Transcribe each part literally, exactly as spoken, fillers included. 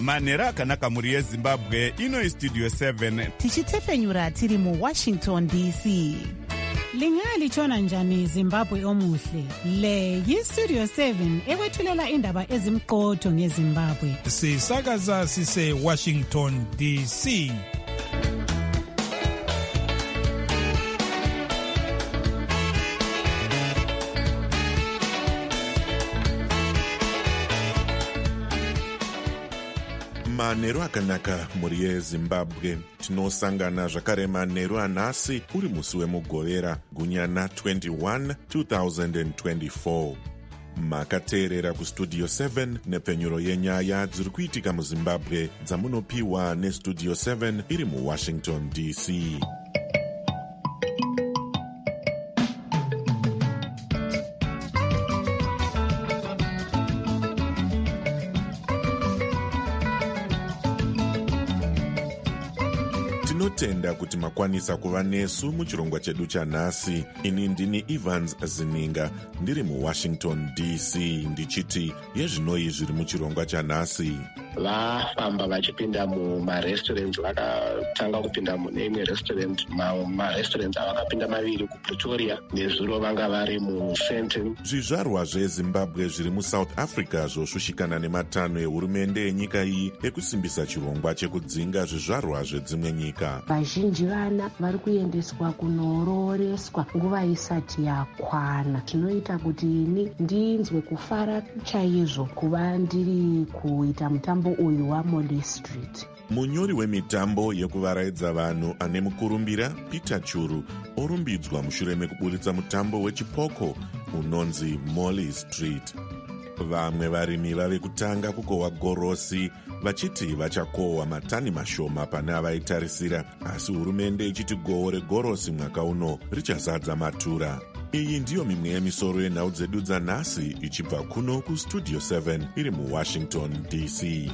manhero akanaka mhuri yezimbabwe. Ino istudio seven tichitefenyura tiri muwashington D C. Lingalitshona njani Zimbabwe omuhle? Le yistudio seven ekwethulela indaba ezimqotho ngeZimbabwe. Sisakaza sise Washington D C. Manhero akanaka mhuri yeZimbabwe. Tinosangana zvakare manhero anhasi uri musi wemugovera gunyana twenty-one two thousand twenty-four. Makateerera kustudio seven nepfenyuro yenyaya dziri kuitika muZimbabwe dzamunopiwa nestudio seven iri muWashington D C. Tinotenda kuti makwanisa kuva nesu muchirongwa chedu chanhasi. Ini ndini Evans Zininga ndiri muWashington D C ndichiti yezvinoi zviri muchirongwa chanhasi. Vafamba vachipinda mumarestaurants, vakatanga kupinda mune imwe restaurant, marestaurants avakapinda maviri kuPretoria, nezuro vanga vari muSandton. Zvizvarwa zveZimbabwe zviri muSouth Africa zvoshushikana nematanho ehurumende yenyika iyi ekusimbisa chirongwa chekudzinga zvizvarwa zvedzimwe nyika. Vazhinji vana vari kuendeswa kunororeswa nguva isati yakwana. Zvinoita kuti ini ndinzwe kufara chaizvo kuva ndiri kuita mutambo uyu waMolly Street. Munyori wemitambo yekuvaraidza vanhu ane mukurumbira Peter Churu orumbidzwa mushure mekuburitsa mutambo wechipoko unonzi Molly Street. Vamwe varimi vave kutanga kukohwa gorosi vachiti vachakohwa matani mashoma pane avaitarisira, asi hurumende ichiti gohwo regorosi mwaka uno richazadza matura. Iyi ndiyo mimwe yemisoro yenhau dzedu dzanhasi ichibva kuno kustudio seven iri muWashington D C.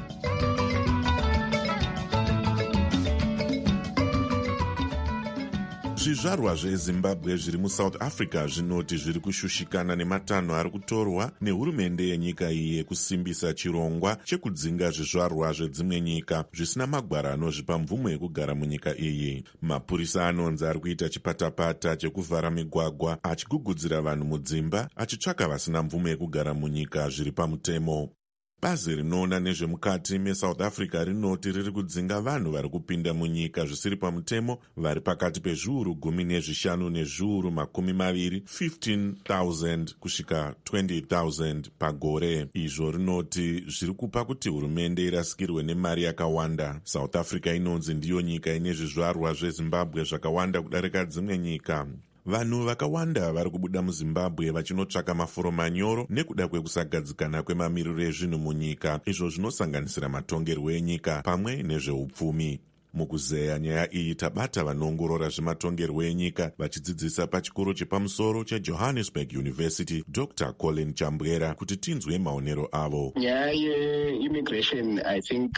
Zvizvarwa zveZimbabwe zviri muSouth Africa zvinoti zviri kushushikana nematanho ari kutorwa nehurumende yenyika iyi yekusimbisa chirongwa chekudzinga zvizvarwa zvedzimwe nyika zvisina magwara anozvipa mvumo yekugara munyika iyi. Mapurisa anonzi ari kuita chipatapata chekuvhara migwagwa achigugudzira vanhu mudzimba achitsvaka vasina mvumo yekugara munyika zviri pamutemo. Bazi rinoona nezvemukati meSouth Africa rinoti riri kudzinga vanhu vari kupinda munyika zvisiri pamutemo vari pakati pezviuru gumi nezvishanu nezviuru makumi maviri fifteen thousand kusvika twenty thousand pagore. Izvo rinoti zviri kupa kuti hurumende irasikirwe nemari yakawanda. South Africa inonzi ndiyo nyika ine zvizvarwa zveZimbabwe zvakawanda kudarika dzimwe nyika. Vanhu vakawanda vari kubuda muZimbabwe vachinotsvaka mafuro manyoro nekuda kwekusagadzikana kwemamiriro ezvinhu munyika, izvo zvinosanganisira matongerwo enyika pamwe nezveupfumi. Mukuzeya nyaya iyi tabata vanoongorora zvematongerwo enyika vachidzidzisa pachikoro chepamusoro cheJohannesburg University Doctor Colin Chambwera kuti tinzwe maonero avo. Nyaya yeimmigration I think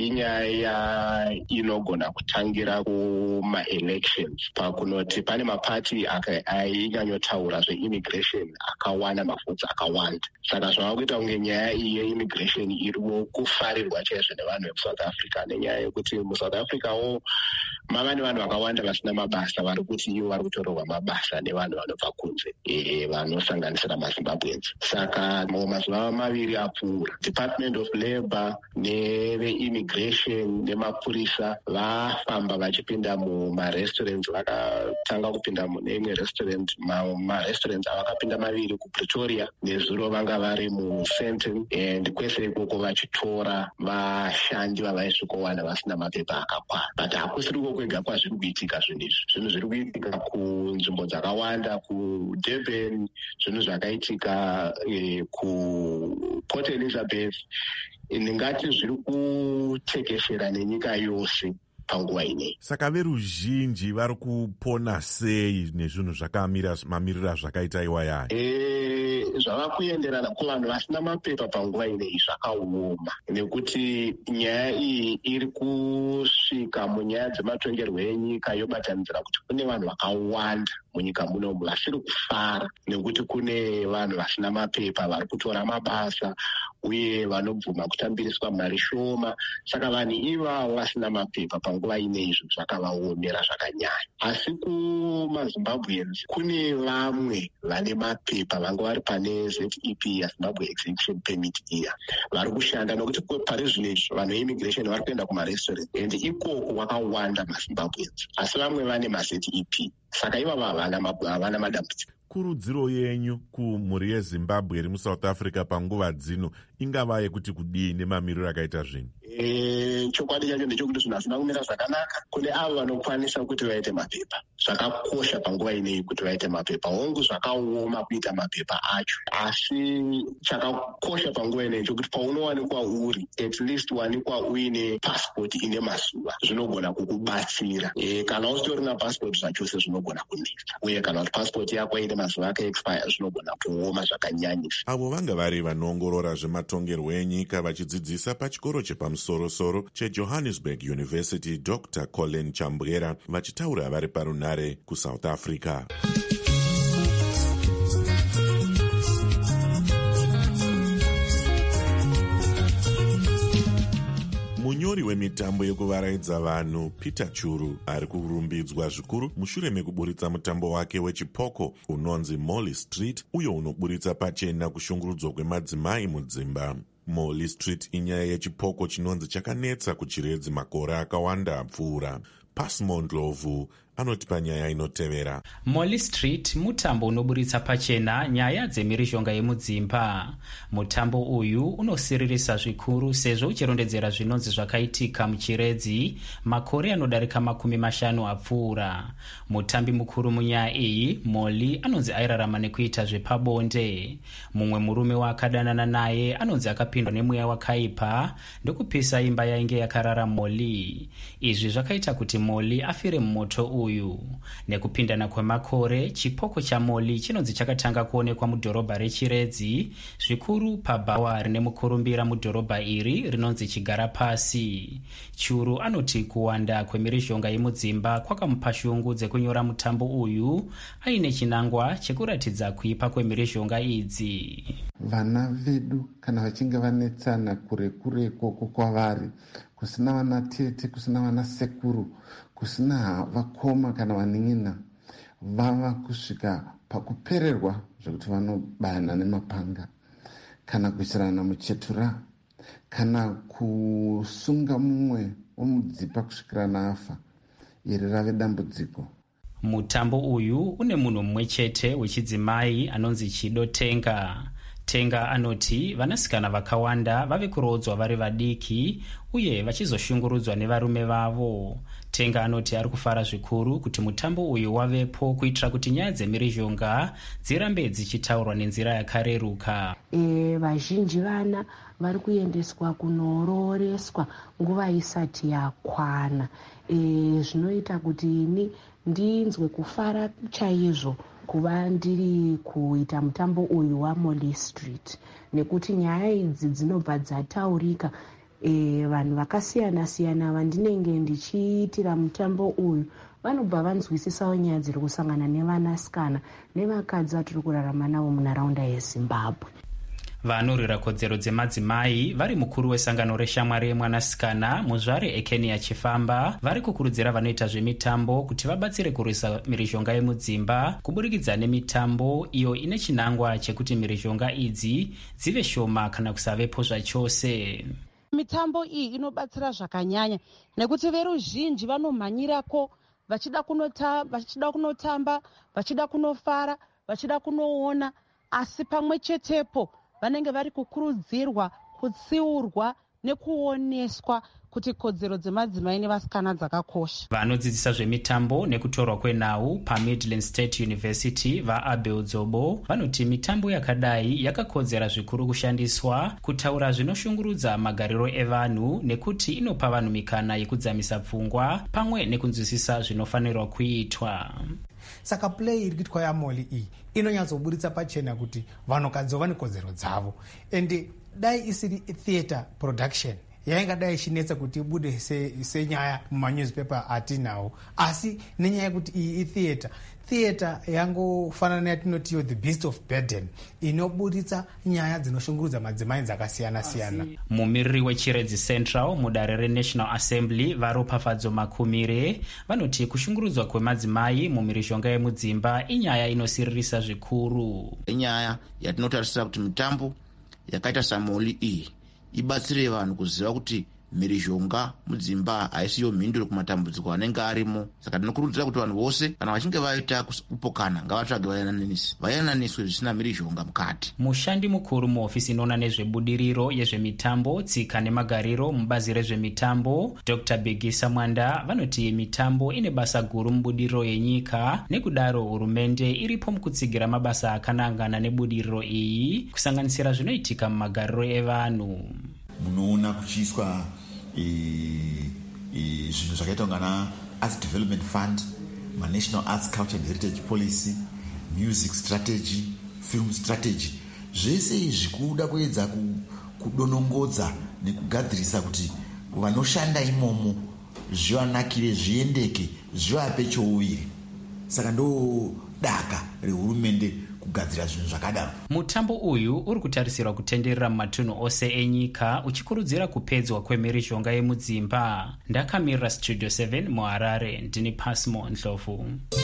inyaya inogona kutangira kuma-elections, pakunoti pane mapati ainyanyotaura zveimmigration akawana mavhotsi akawanda. Saka zvava kuita kunge nyaya iyi yeimmigration iriwo kufarirwa chaizvo nevanhu vekusouth Africa, nenyaya yekuti muSouth Africa wo mava nevanhu vakawanda vasina mabasa vari kuti ivo vari kutorerwa mabasa nevanhu vanobva kunze e, vanosanganisira maZimbabweans. Saka mazuva maviri apfuura Department of Labour neveimmigration nemapurisa vafamba vachipinda mumarestaurants, vakatanga kupinda mune imwe restaurant, marestaurants avakapinda maviri kuPretoria, nezuro vanga vari muSandton, and kwese ikoko vachitora vashandi vavaisvikowana vasina mapepa akakwana. But hakusiri kwega kwazviri kuitika zvinhu izvi. Zvinhu zviri kuitika kunzvimbo dzakawanda, kuDurban, zvinhu zvakaitika eh, kuPort Elizabeth. Ndingati zviri kutekeshera nenyika yose panguva ineyi. Saka veruzhinji vari kupona sei nezvinhu zvakamira mamirira zvakaita iwaya? Eh, zvava kuenderana kuvanhu vasina mapepa panguva ineyi zvakaoma, nekuti nyaya iyi iri kusvika munyaya dzematongerwo enyika yobatanidzira kuti kune vanhu vakawanda munyika muno vasiri kufara nekuti kune vanhu vasina mapepa vari kutora mabasa uye vanobvuma kutambiriswa mari shoma. Saka vanhu ivavo vasina mapepa panguva ineizvo zvakavaomera zvakanyanya. Asi kumazimbabweans kune vamwe vane mapepa vanga vari pane Z E P yaZimbabwe Exemption Permit iya vari kushanda, nokuti pari zvino izvo vanhu veimmigration vari kuenda kumarestaurant and ikoko wakawanda mazimbabweans, asi vamwe vane ma Z E P, saka ivavo havana madambudziko. Kurudziro yenyu kumhuri yeZimbabwe iri muSouth Africa panguva dzino ingava yekuti kudii mamiriro akaita zvinhu? E, chokwadi chacho ndechekuti zvinhu hazvina kumira zvakanaka kune avo vanokwanisa kuti vaite mapepa. Zvakakosha panguva ineyi kuti vaite mapepa, hongu zvakaoma kuita mapepa acho, asi chakakosha panguva ineyi chokuti paunowanikwa uri at least wanikwa uine passport ine mazuva zvinogona kukubatsira. E, kana usitorina passport zvachose zvinogona kunetsa, uye kana kuti passport yako ine mazuva akaexpire zvinogona kuoma zvakanyanyisa. Avo vanga vari vanoongorora zvematongerwo enyika vachidzidzisa pachikoro chepamusoro-soro cheJohannesburg University, Doctor Colin Chambwera, vachitaura vari parunare kuSouth Africa. Munyori wemitambo yekuvaraidza vanhu Peter Churu ari kurumbidzwa zvikuru mushure mekuburitsa mutambo wake wechipoko unonzi Molly Street, uyo unoburitsa pachena kushungurudzwa kwemadzimai mudzimba. Molly Street inyaya yechipoko chinonzi chakanetsa kuchiredzi makore akawanda apfuura. Pasmond Lovu anoti panyaya inotevera. Molly Street mutambo unoburitsa pachena nyaya dzemhirizhonga yemudzimba. Mutambo uyu unosiririsa zvikuru sezvo uchirondedzera zvinonzi zvakaitika muchiredzi makore anodarika makumi mashanu apfuura. Mutambi mukuru munyaya iyi, Molly, anonzi airarama nekuita zvepabonde. Mumwe murume waakadanana naye anonzi akapindwa nemweya wakaipa ndokupisa imba yainge yakarara Molly. Izvi zvakaita kuti Molly afire mumoto uyu. Nekupindana kwemakore, chipoko cha Molly chinonzi chakatanga kuonekwa mudhorobha rechiredzi, zvikuru pabhawa rine mukurumbira mudhorobha iri rinonzi Chigara Pasi. Churu anoti kuwanda kwemhirizhonga yemudzimba kwakamupa shungu dzekunyora mutambo uyu aine chinangwa chekuratidza kuipa kwemhirizhonga idzi. Vana vedu kana vachinge vanetsana kure kure koko kwavari, kusina vana tete, kusina vana sekuru, kusina vakoma kana vanin'ina, vava kusvika pakupererwa zvekuti vanobayana nemapanga kana kuisirana muchetura kana kusunga mumwe womudzipa kusvikira nafa. Iri rave dambudziko. Mutambo uyu une munhu mumwe chete wechidzimai anonzi Chido Tenga. Tenga anoti vanasikana vakawanda vave kurodzwa vari vadiki uye vachizoshungurudzwa nevarume vavo. Tenga anoti ari kufara zvikuru kuti mutambo uyu wavepo kuitira kuti nyaya dzemhirizhonga dzirambe dzichitaurwa nenzira yakareruka. E, vazhinji vana vari kuendeswa kunororeswa nguva isati yakwana. E, zvinoita kuti ini ndinzwe kufara chaizvo kuva ndiri kuita mutambo uyu waMolly Street, nekuti nyaya idzi dzinobva dzataurika. E, vanhu vakasiyana siyana vandinenge ndichiitira mutambo uyu vanobva vanzwisisawo nyaya dziri kusangana nevanasikana nevakadzi vatiri kurarama navo munharaunda yeZimbabwe. Vanorwira kodzero dzemadzimai vari mukuru wesangano reshamwari yemwanasikana muzvare Ekenia Chifamba vari kukurudzira vanoita zvemitambo kuti vabatsire kurwisa mhirizhonga yemudzimba kuburikidza nemitambo iyo ine chinangwa chekuti mhirizhonga idzi dzive shoma kana kusavepo zvachose. Mitambo iyi inobatsira zvakanyanya nekuti veruzhinji vanomhanyirako vachida kunota vachida kunotamba, vachida kunofara, vachida kunoona, asi pamwe chetepo vanenge vari kukurudzirwa kutsiurwa nekuoneswa kuti kodzero dzemadzimai nevasikana dzakakosha. Vanodzidzisa zvemitambo nekutorwa kwenhau paMidland State University vaAbel Dzobo vanoti mitambo yakadai yakakodzera zvikuru kushandiswa kutaura zvinoshungurudza magariro evanhu nekuti inopa vanhu mikana yekudzamisa pfungwa pamwe nekunzwisisa zvinofanirwa kuitwa. Saka play iri kuitwa yaMolly iyi inonyatsoburitsa pachena kuti vanhukadzi vane kodzero dzavo, ende dai isiri theatre production yaingadai ichinetsa kuti ibude senyaya mumanewspaper atinawo, asi nenyaya yekuti iyi itheatre theatre yangofanana neyatinotiyo the beast of burden inoburitsa nyaya dzinoshungurudza madzimai dzakasiyana-siyana. Mumiriri wechiredzi Central mudare reNational Assembly varopafadzo makumire vanoti kushungurudzwa kwemadzimai mumirishonga yemudzimba inyaya inosiririsa zvikuru. Inyaya yatinotarisira kuti mitambo yakaita samoli iyi ibatsire vanhu kuziva kuti mhirizhonga mudzimba haisiyo mhinduro kumatambudziko anenge arimo. Saka tinokurudzira kuti vanhu vose kana vachinge vaita kupokana ngavatsvage vayananiswe vayananiswe zvisina mhirizhonga mukati. Mushandi mukuru muhofisi inoona nezvebudiriro yezvemitambo, tsika nemagariro mubazi rezvemitambo Doctor Begisa Mwanda vanoti mitambo ine basa guru mubudiriro yenyika, nekudaro hurumende iripo mukutsigira mabasa akanangana nebudiriro iyi kusanganisira zvinoitika mumagariro evanhu. Munoona kuchiiswa zvinhu zvakaita ungana Arts Development Fund, National Arts Culture and Heritage Policy, Music Strategy, Film Strategy. Zvese izvi kuda kuedza kudonongodza nekugadzirisa kuti vanoshanda imomo zvivanakire, zviendeke, zvivape chouviri. Saka ndo daka rehurumende kugadzira zvinhu zvakadaro. Mutambo uyu uri kutarisirwa kutenderera mumatunhu ose enyika uchikurudzira kupedzwa kwemhirizhonga yemudzimba. Ndakamirira Studio seven muHarare, ndini Pasmo Ndlovu.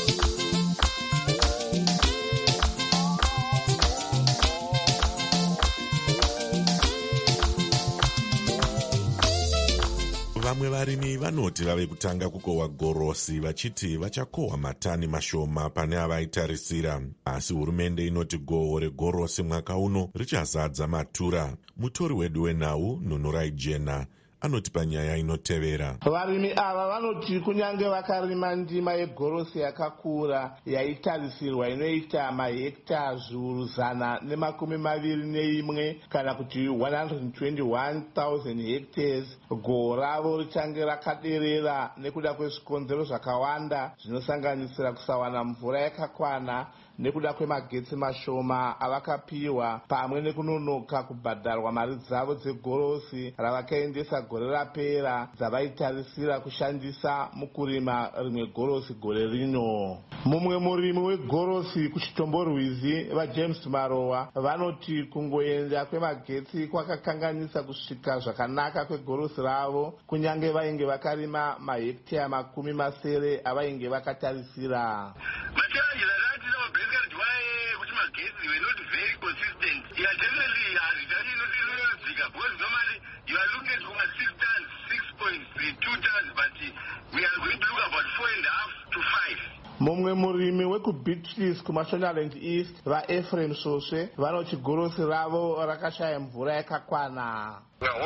Vamwe varimi vanoti vave kutanga kukohwa gorosi vachiti vachakohwa matani mashoma pane avaitarisira, asi hurumende inoti gohwo regorosi mwaka uno richazadza matura. Mutori wedu wenhau Nunurai Jena anoti panyaya inotevera. Varimi ava vanoti kunyange vakarima ndima yegorosi yakakura yaitarisirwa inoita mahekta zviuru zana nemakumi maviri neimwe kana kuti one hundred twenty-one thousand hectares, gohwo ravo richange rakaderera nekuda kwezvikonzero zvakawanda zvinosanganisira kusawana mvura yakakwana nekuda kwemagetsi mashoma avakapiwa pamwe nekunonoka kubhadharwa mari dzavo dzegorosi ravakaendesa gore rapera dzavaitarisira kushandisa mukurima rimwe gorosi gore rino. Mumwe murimi wegorosi kuchitomborwizi vaJames Marowa vanoti kungoenda kwemagetsi kwakakanganisa kusvika zvakanaka kwegorosi ravo kunyange vainge vakarima mahekta makumi masere avainge vakatarisira. Mumwe murimi wekuBeatrice kuMashonaland East vaEphraim Soswe vanoti gorosi ravo rakashaya mvura yakakwana.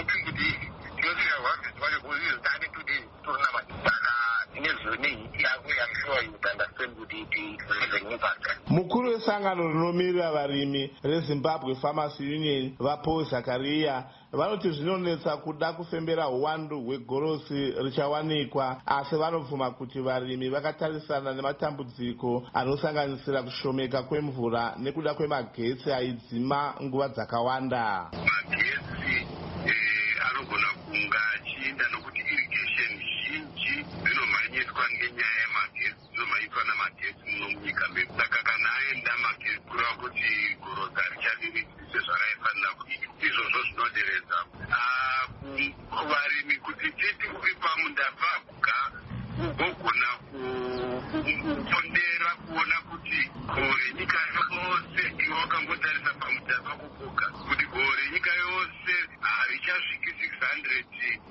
Mukuru wesangano rinomirira varimi reZimbabwe Farmers Union vaPaul Zakaria vanoti zvinonetsa kuda kufembera uwandu hwegorosi richawanikwa, asi vanobvuma kuti varimi vakatarisana nematambudziko anosanganisira kushomeka kwemvura nekuda kwemagetsi aidzima nguva dzakawanda. Magetsi anogona kunga achienda nokuti irrigation zhinji dzinomhanyiswa ngenyaya yemagetsi, dzinomhanyiswa namagetsi muno munyika medu. Saka kana aenda magetsi kureva kuti gorosi harichadiriki sezvaraifanira kuitwa. Izvozvo zvinoderedza kuvarimi kuti titi uri pamunda paguka ugogona kupondera kuona kuti gohwo renyika yose iwe wakangotarisa pamunda pakuguka kuti gohwo renyika yose harichasviki six hundred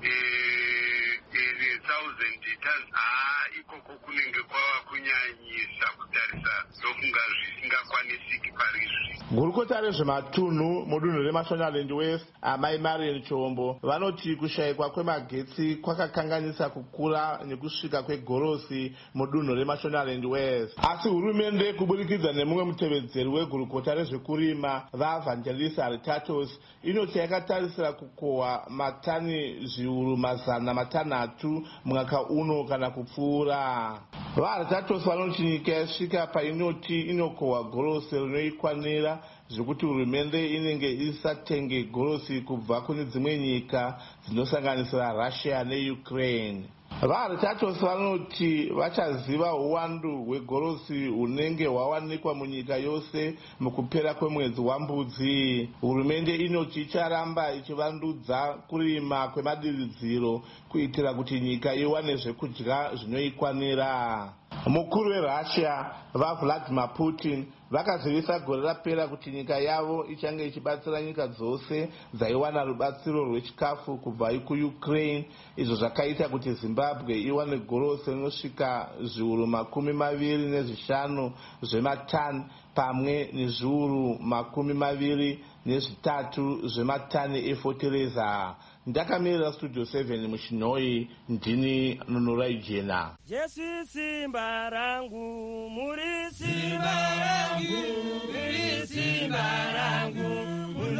thousand tons. haa ikoko kunenge kwava kunyanyisa kutarisa ndofunga zvisingakwanisiki parizvi. Gurukota rezvematunhu mudunhu reMashonaland West amai Marian Chombo vanoti kushayikwa kwemagetsi kwakakanganisa kukura nekusvika kwegorosi mudunhu reMashonaland West, asi hurumende kuburikidza nemumwe mutevedzeri wegurukota rezvekurima vaEvangelista Aritatos inoti yakatarisira kukohwa matani zviuru mazana matanhatu mwaka uno kana kupfuura. VaAritatos vanoti nyika yasvika painoti inokohwa gorosi rinoikwanira zvichiita zvekuti hurumende inenge isatenge gorosi kubva kune dzimwe nyika dzinosanganisira Russia neUkraine. VaRetatos vanoti vachaziva uwandu hwegorosi hunenge hwawanikwa munyika yose mukupera kwemwedzi waMbudzi. Hurumende inoti icharamba ichivandudza kurima kwemadiridziro kuitira kuti nyika iwane zvekudya zvinoikwanira. Mukuru weRussia vaVladimir Putin vakazivisa gore rapera kuti nyika yavo ichange ichibatsira nyika dzose dzaiwana rubatsiro rwechikafu kubva kuUkraine, izvo zvakaita kuti Zimbabwe iwane gorosi rinosvika zviuru makumi maviri nezvishanu zvematani pamwe nezviuru makumi maviri nezvitatu zvematani efotereza. Ndakamirira Studio seven muChinoi, ndini Nunurai Jena. Jesu simba rangu, muri simba rangu, muri simba rangu.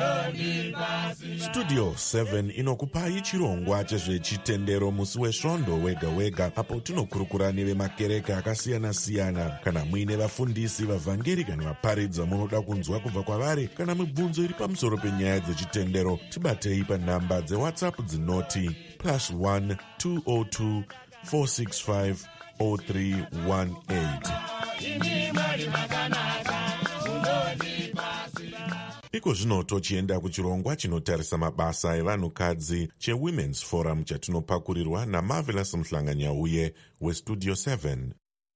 Studio seven inokupai chirongwa chezvechitendero musi wesvondo wega wega, apo tinokurukura nevemakereke akasiyana siyana. Kana muine vafundisi, vavhangeri kana vaparidza munoda kunzwa kubva kwavari, kana mibvunzo iri pamusoro penyaya dzechitendero, tibatei panhamba dzewhatsapp dzinoti plus one two oh two four six five oh three one eight. Iko zvino tochienda kuchirongwa chinotarisa mabasa evanhukadzi cheWomen's Forum chatinopakurirwa naMarvelous Mhlanganyauye weStudio seven.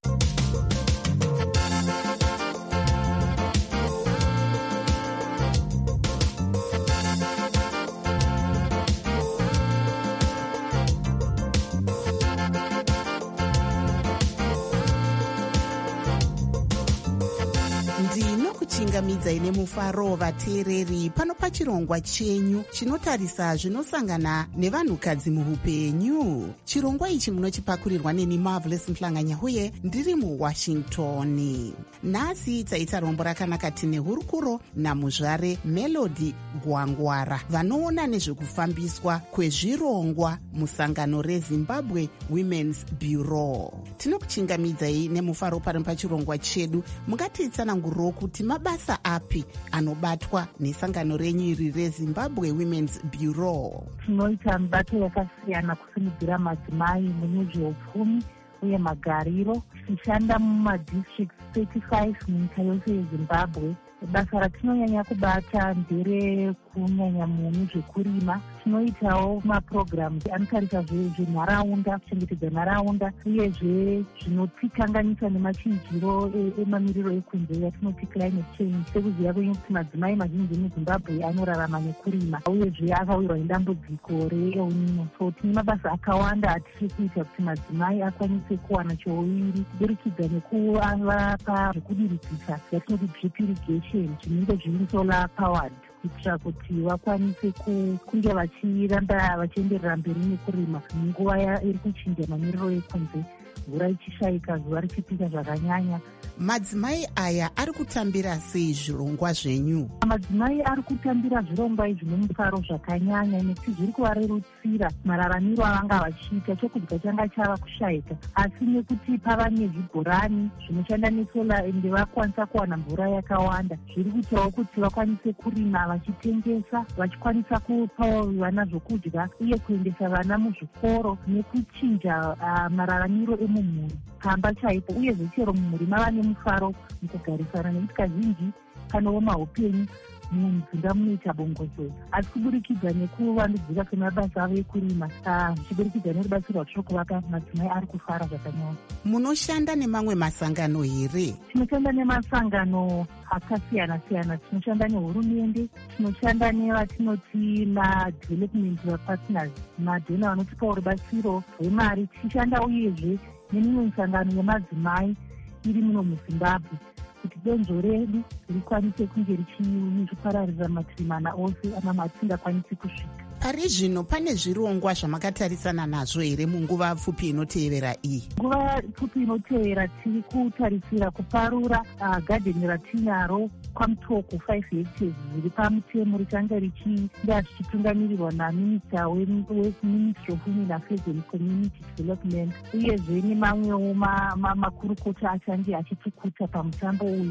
Ndinokuchingamidzai nemufaro vateereri pano pachirongwa chenyu chinotarisa zvinosangana nevanhukadzi muhupenyu. Chirongwa ichi munochipakurirwa neni Marvelous Mhlanganyauye ndiri muWashington. Nhasi taita rombo rakanaka tine hurukuro namuzvare Melody Gwangwara vanoona nezvekufambiswa kwezvirongwa musangano reZimbabwe Women's Bureau. Tinokuchingamidzai nemufaro pari pachirongwa chedu. Mungatitsananguriro kuti mabasa api anobatwa nesangano renyu iri reZimbabwe Women's Bureau? Tinoita mibato yakasiyana kusimudzira madzimai mune zveupfumi uye magariro, tichishanda mumadistricts thirty-five munyika yose yeZimbabwe. Basa ratinonyanya kubata ndere kunyanya mune zvekurima. Tinoitawo maprograms anotarisa zvenharaunda, kuchengetedza nharaunda, uyezve zvinotikanganisa nemachinjiro emamiriro ekunze yatinoti climate change. Sekuziva kwenyu kuti madzimai mazhinji muZimbabwe anorarama nekurima, uyezve akawirwa nedambudziko reElnino. So tine mabasa akawanda atiri kuita kuti madzimai akwanise kuwana chouiri, kuburikidza nekuvapa zvekudiridzisa yatinoti drip irrigation, zvinenge zviri solar powered, kuitira kuti vakwanise kunge vachiramba vachienderera mberi nekurima munguva iri kuchinja mamiriro ekunze, mvura ichishayika, zuva richipisa zvakanyanya. Madzimai aya ari kutambira sei zvirongwa zvenyu? Madzimai ari kutambira zvirongwa izvi nomufaro zvakanyanya, nekuti zviri kuvarerutsira mararamiro avanga vachiita. Chokudya changa chava kushayika, asi nekuti pava nezvibhorani zvinoshanda nesola ende vakwanisa kuwana mvura yakawanda, zviri kuitawo kuti vakwanise kurima vachitengesa, vachikwanisa kupawo vana zvokudya uye kuendesa vana muzvikoro, nekuchinja uh, mararamiro emumhuri pamba chaipo. Uye zvechero mumhuri mava nemufaro mukugarisana, nekuti kazhinji kanowo mahupenyu mumzinda munoita bongozo, asi kuburikidza nekuvandudzika kwemabasa avo ekurima, zvichiburikidza nerubatsiro rwatiri kuvaka, madzimai ari kufara zvakanyanya. Munoshanda nemamwe masangano here? Tinoshanda nemasangano akasiyana siyana. Tinoshanda nehurumende, tinoshanda nevatinoti madevelopment partners, madhona vanotipawo rubatsiro rwemari. Tichishanda uyezve nemimwe misangano yemadzimai iri muno muZimbabwe, kuti donzvo redu rikwanise kunge richipararira mativi mana ose amamwe atisingakwanisi kusvika. Pari zvino pane zvirongwa zvamakatarisana nazvo here munguva pfupi inotevera iyi? Nguva pfupi inotevera tiri kutarisira kuparura uh, gadheni ratinaro kwamutoko five hectares zviri pamutemo, richanga richinga zvichitungamirirwa naminista weministry of women affairs and community development, uyezve nemamwewo makurukota achange achitikuta pamutambo uyu.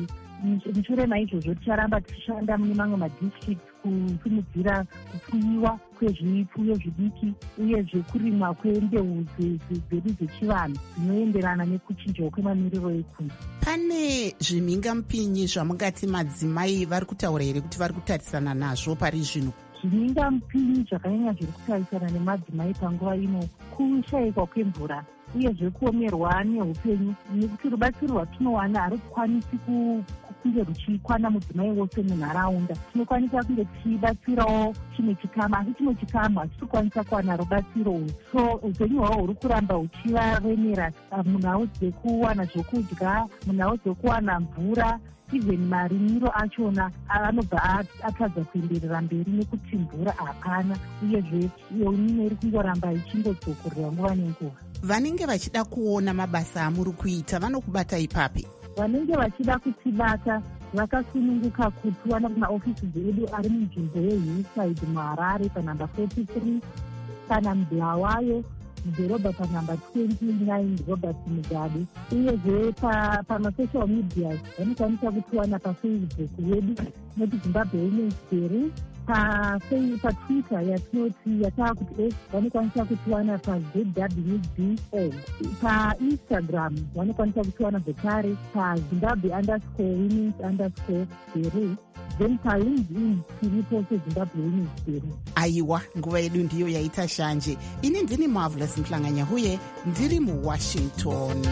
mushure maizvozvo ticharamba tichishanda mune mamwe madistricts kusimudzira kupfuyiwa kwezvipfuyo zvidiki uyezve kurimwa kwembeu dzedu dzechivanhu dzinoenderana nekuchinjawo kwemamiriro ekunze. Pane zvimhingamupinyi zvamungati madzimai vari kutaura here kuti vari kutarisana nazvo pari zvino? Zvimhingamupinyi zvakanyanya zviri kutarisana nemadzimai panguva ino kushayikwa kwemvura uyezve kuomerwa neupenyu, nekuti rubatsiro rwatinowana harukwanisi kunge ruchikwana mudzimai wose munharaunda. Tinokwanisa kunge tichibatsirawo chimwe chikamu, asi chimwe chikamu hachitokwanisa kuwana rubatsiro urwu. So upenyu hwavo huri kuramba huchivaremera, munhau dzekuwana zvokudya, munhau dzekuwana mvura, even marimiro achona anobva atadza kuenderera mberi nekuti mvura hapana, uyezve yonino iri kungoramba ichingodzokorera nguva nenguva. Vanenge vachida kuona mabasa amuri kuita vanokubata ipapi? Vanenge vachida kutibata vakasununguka kutiwana kumaofisi edu ari munzvimbo yehillside muHarare panhamba forty-three, kana muBulawayo mudhorobha panhamba twenty-nine Robert Mugabe, uyezve pamasocial media vanokwanisa kutiwana pafacebook wedu noti Zimbabwe Women's Bureau, patwitter yatinoti yataakuti X vanokwanisa kutiwana paZ W B O, painstagram vanokwanisa kutiwana zvekare pazimbabwe underscore women's underscore bureau, then palinkedin tiripo sezimbabwe women's bureau. Aiwa, nguva yedu ndiyo yaita shanje. Ini ndini Marvelous Mhlanganyahuye, ndiri muWashington.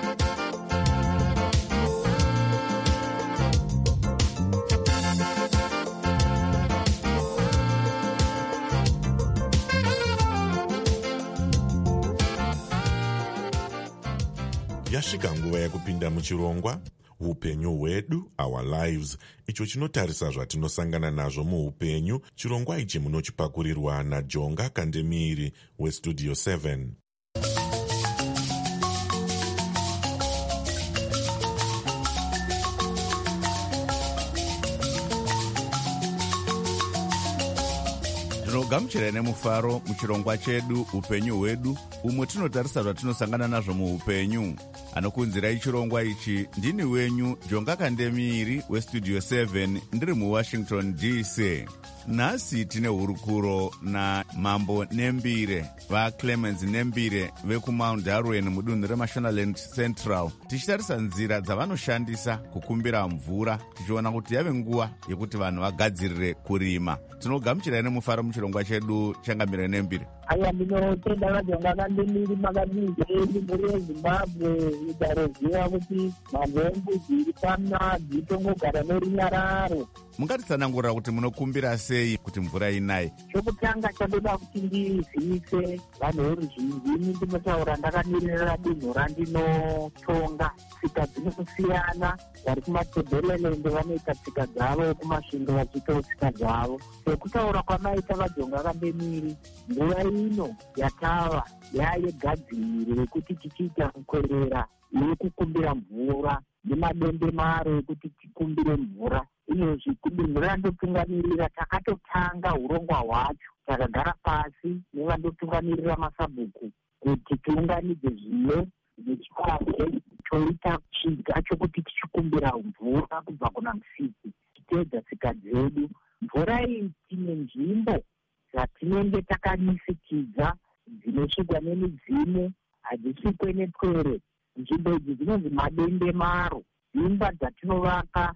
Yasvika nguva yekupinda muchirongwa upenyu hwedu, our lives, icho chinotarisa zvatinosangana nazvo muupenyu. Chirongwa ichi munochipakurirwa naJonga Kandemiri weStudio seven. Tinogamuchira nemufaro muchirongwa chedu upenyu hwedu, umwe tinotarisa zvatinosangana nazvo muupenyu. Anokunzirai chirongwa ichi ndini wenyu Jonga Kandemiri weStudio seven, ndiri muWashington D C. Nhasi tine hurukuro naMambo Nembire vaClemens Nembire vekuMount Darwin mudunhu reMashonaland Central, tichitarisa nzira dzavanoshandisa kukumbira mvura, tichiona kuti yave nguva yekuti vanhu vagadzirire kurima. Tinogamuchirai nemufaro muchirongwa chedu. Changamire Nembire. Aya ndinotenda vaJonga Kandemiri makadinzeni muri yeZimbabwe ikaroziva kuti mambo embudzi iri pamna dzitongogara nerinyararo. Mungatitsanangurira kuti munokumbira sei kuti mvura inaye? Chokutanga chadoda kuti ndizivise vanhu veruzhinji, ndinotaura ndakamirira dunhu randinotonga. Tsika dzinosiyana, vari kumatebheleland vanoita tsika dzavo, kumasvingo vachiitawo tsika dzavo. Sekutaura kwamaita vaJonga Kandemiri, nguva ino yatava yayegadziri rekuti tichiita kukwerera yekukumbira mvura nemadembe maro ekuti tikumbire mvura. Iyezvi kudunhu randotungamirira takatotanga urongwa hwacho, takagara pasi nevandotungamirira masabhuku kuti tiunganidze zvino nechikwazve toita chiga chokuti tichikumbira mvura kubva kuna Musiki, titeedza tsika dzedu. Mvura iyi tine nzvimbo dzatinenge takanisikidza dzinosvikwa nemidzimu, hadzisvikwe nepwere. Nzvimbo idzi dzinonzi madembe maro, dzimba dzatinovaka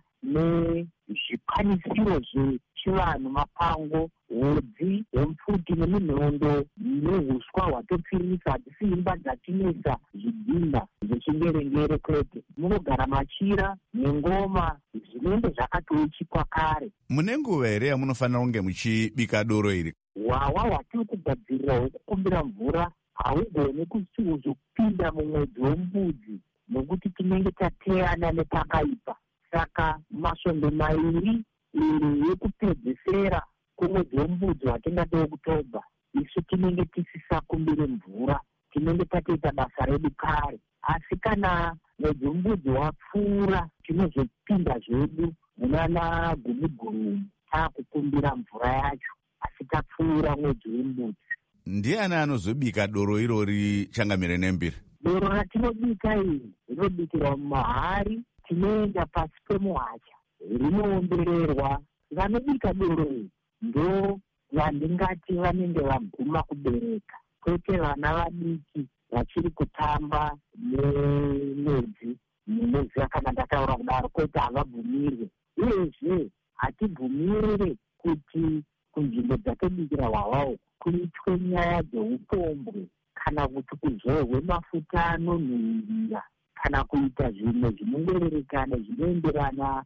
nezvikwanisiro zvechivanhu, mapango, hodzi, hempfuti neminhondo nehuswa hwatopfirisa. Hadzisi imba dzatinesa zvidhina zvechingerengere kwete. Munogara machira nengoma zvinenge zvakatoichikwa kare. Mune nguva here yamunofanira kunge muchibika doro iri? Hwawa hwatiri kugadzirira hwekukumbira mvura haugoni kuzopinda mumwedzi wembudzi nokuti tinenge tateyana nepakaipa. Saka masvondo mairi, iri yekupedzesera kwemwedzi wembudzi watingade Okutobha, isu tinenge tisisakumbire mvura, tinenge tatoita basa redu kare. Asi kana mwedzi wembudzi wapfuura, tinozopinda zvedu munana gumiguru taakukumbira mvura yacho, asi tapfuura mwedzi wembudzi. Ndiani anozobika doro irori, Changamire Nembire? Doro ratinobika iri rinobikirwa mumahari tinoenda pasi pemuhacha rinoombererwa. Vanobika doro ndo vandingati vanenge vaguma kubereka, kwete vana vadiki vachiri kutamba nemwedzi munoziva. Kana ndataura kudaro, kwete havabvumirwe. Uyezve hatibvumirire kuti kunzvimbo dzatobikira hwahwawo kuitwe nyaya dzeupombwe kana kuti kuzorwe mafuta anonhuhwirira kana kuita zvimwe zvinongorerekana zvinoenderana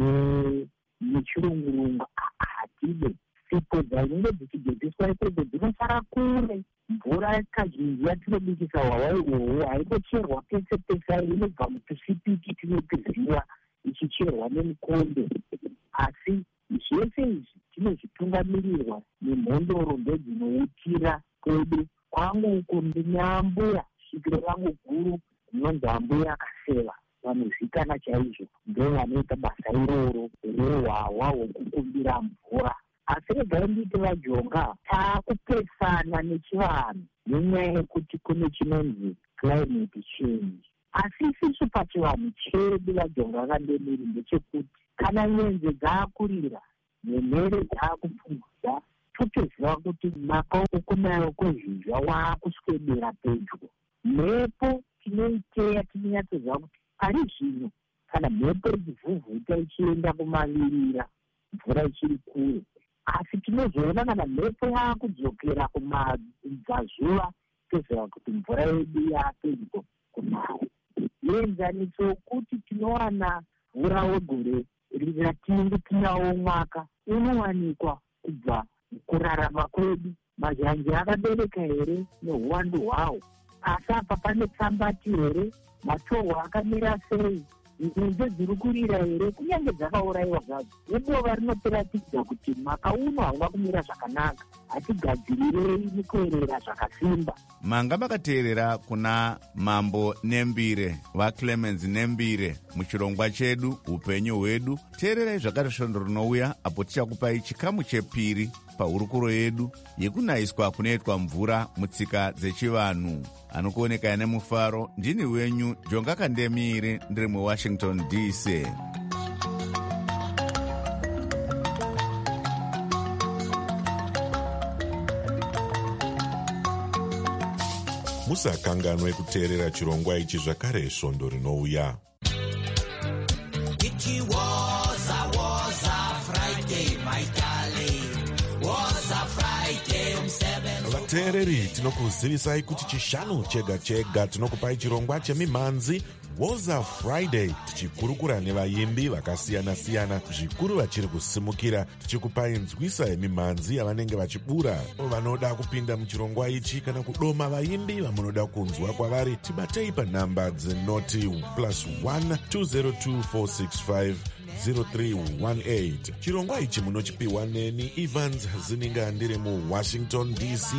nechirungurungu. Hatide sipo dzainenge dzichigezeswa ikoko dzinosara kure. Mvura kazhinji yatinobikisa hwahwa ihwohwo haingocherwa pese pese, inobva mutusipiki tinotiziva ichicherwa nemukonde. Asi zvese izvi tinozvitungamirirwa nemhondoro ndedzinoutira kwedu. Kwangu uko ndineambuya svikiro rangu guru rinonzi ambuya akaseva, vanozvikana chaizvo, ndo vanoita basa iroro rehwahwa hwokukumbira mvura. Asi regai nditi vajonga, taakupesana nechivanhu nenyaya yekuti kune chinonzi climate change. Asi isisu pachivanhu chedu vajonga vakandemiri ndechekuti kana nyenze dzaakurira nemhere dzaakupfumvudza, totoziva kuti maka okunayo kwezhizha waakuswedera pedyo. Mhepo tinoiteya tinonyatsoziva kuti pari zvino kana mhepo ichivhuvhuta ichienda kumavirira, mvura ichiri kure. Asi tinozoona kana mhepo yaakudzokera kumabvazuva, toziva kuti mvura yedu yaapedyo kunaya. Enzaniso yokuti tinowana mvura wegore ratinenge tinawo mwaka unowanikwa kubva kurarama kwedu. Mazhanje akabereka here neuwandu hwawo, asi apa pane tsambati here, matohwa akamira sei, nzunze dziri kurira here, kunyange dzakaurayiwa zvadzo. Nedova rinotiratidza kuti maka uno hauna kumira zvakanaka. Hatigadzirirei mukuerera zvakasimba. Manga makateerera kuna Mambo Nembire vaClemens Nembire muchirongwa chedu upenyu hwedu. Teererai zvakare svondo rinouya apo tichakupai chikamu chepiri pahurukuro yedu yekunayiswa kunoitwa mvura mutsika dzechivanhu. Anokuoneka nemufaro, ndini wenyu Jonga Kandemiri, ndiri muWashington D C. musakanganwe kuteerera chirongwa ichi zvakare svondo rinouya. Vateereri, tinokuzivisai kuti chishanu chega chega tinokupai chirongwa chemimhanzi Woza Friday, tichikurukura nevaimbi vakasiyana-siyana, zvikuru vachiri kusimukira, tichikupai nzwisa yemimhanzi yavanenge vachibura. Vanoda kupinda muchirongwa ichi kana kudoma vaimbi vamunoda kunzwa kwavari, tibatei panhamba dzenoti plus one two zero two four six five zero three one eight. Chirongwa ichi munochipiwa neni Evans Zininga, ndiri muWashington D C.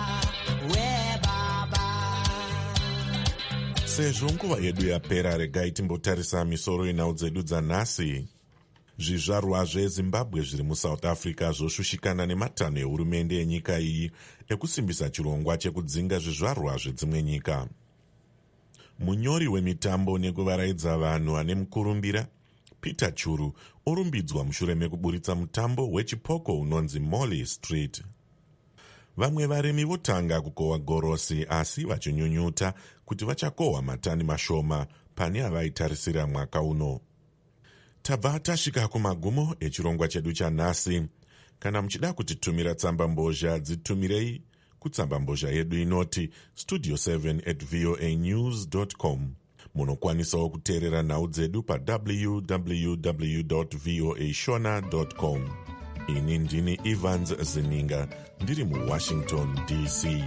Sezvo nguva yedu yapera, regai timbotarisa misoro inhau dzedu dzanhasi. Zvizvarwa zveZimbabwe zviri muSouth Africa zvoshushikana nematanho ehurumende yenyika iyi ekusimbisa chirongwa chekudzinga zvizvarwa zvedzimwe nyika. Munyori wemitambo nekuvaraidza vanhu ane mukurumbira Peter Churu orumbidzwa mushure mekuburitsa mutambo wechipoko unonzi Molly Street. Vamwe varimi votanga kukohwa gorosi, asi vachinyunyuta kuti vachakohwa matani mashoma pane avaitarisira mwaka uno. Tabva tasvika kumagumo echirongwa chedu chanhasi. Kana muchida kutitumira tsamba mbozha, dzitumirei kutsamba mbozha yedu inoti studio seven at voa news dot com. Munokwanisawo kuteerera nhau dzedu pa w w w dot voa shona dot com. Ini ndini Evans Zininga, ndiri muWashington D C.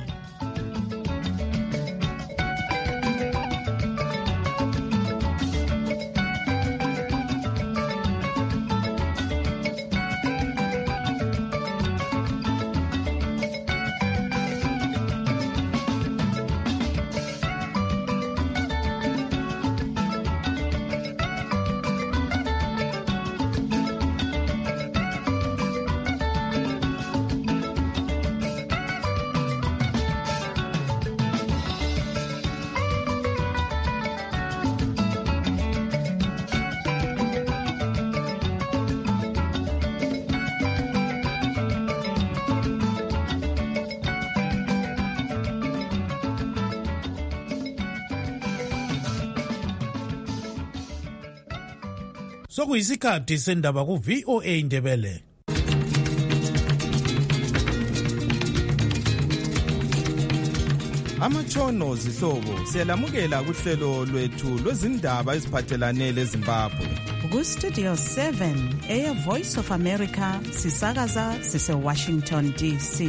sokuyisikhathi sendaba ku-V O A Ndebele. Amatshono zihlobo siyalamukela kuhlelo lwethu lwezindaba eziphathelane leZimbabwe. Ku-Studio seven Air Voice of America sisakaza sise-Washington D C.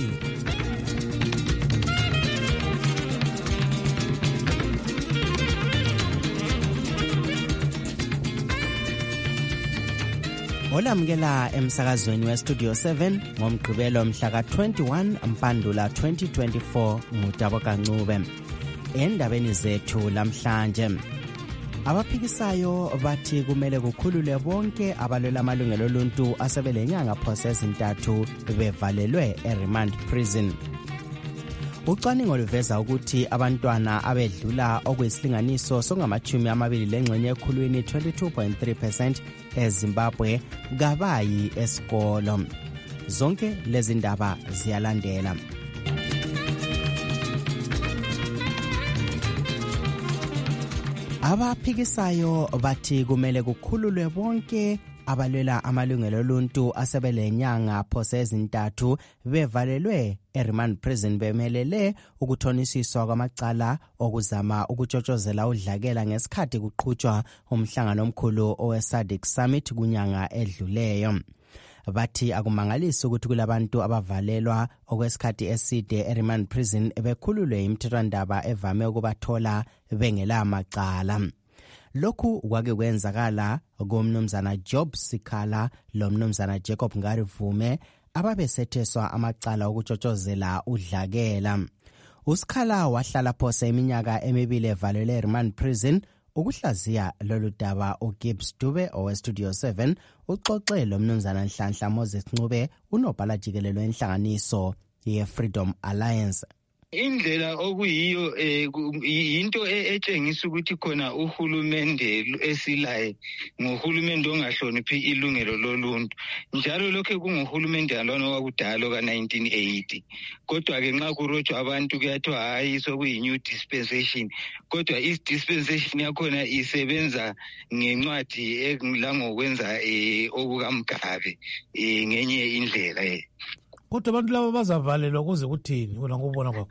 Olamukela emsakazweni we-Studio seven ngomgqibelo mhla ka-twenty-one Mpandula twenty twenty-four nguTabo Kancube. Endabeni zethu lamhlanje, abaphikisayo bathi kumele kukhululwe bonke abalwela amalungelo oluntu asebelenyanga phose ezintathu bevalelwe e-remand prison. Ucwaningo luveza ukuthi abantwana abedlula okuyisilinganiso songamachumi amabili lengxenye ekhulwini twenty-two point three percent eZimbabwe kabayi esikolo. Zonke lezi ndaba ziyalandela. Abaphikisayo bathi kumele kukhululwe bonke abalwela amalungelo oluntu asebelenyanga phose ezintathu bevalelwe e-remand prison bemelele ukuthonisiswa kwamacala okuzama ukutshotshozela udlakela ngesikhathi kuqhutshwa umhlangano omkhulu owe-SADC Summit kunyanga edluleyo. Bathi akumangalisi ukuthi kulabantu abavalelwa okwesikhathi eside e-remand prison bekhululwe imithethwandaba evame ukubathola bengela macala. Lokhu kwake kwenzakala komnumzana Job Sikhala lo mnumzana Jacob Ngarivume ababesetheswa amacala okutshotshozela udlakela. uSikhala wahlala phose iminyaka emibili evalelwe e-remand prison. Ukuhlaziya lolu daba uGibbs Dube owe-Studio seven uxoxe lo mnumzana Nhlanhla Moses Ncube unobhala jikelelo enhlanganiso ye-Freedom Alliance. Indlela okuyiyo into etshengisa ukuthi khona uhulumende esilaye ngohulumende ongahloniphi ilungelo loluntu, njalo lokho kunguhulumende alona wakudala ka nineteen eighty. Kodwa ke nxa kurotshwa abantu kuyathiwa hayi sokuyi-new dispensation, kodwa i-dispensation yakhona isebenza ngencwadi langokwenza okukaMgabe ngenye indlela. Kodwa abantu laba bazavalelwa kuze kuthini wena ngokubona kwakho?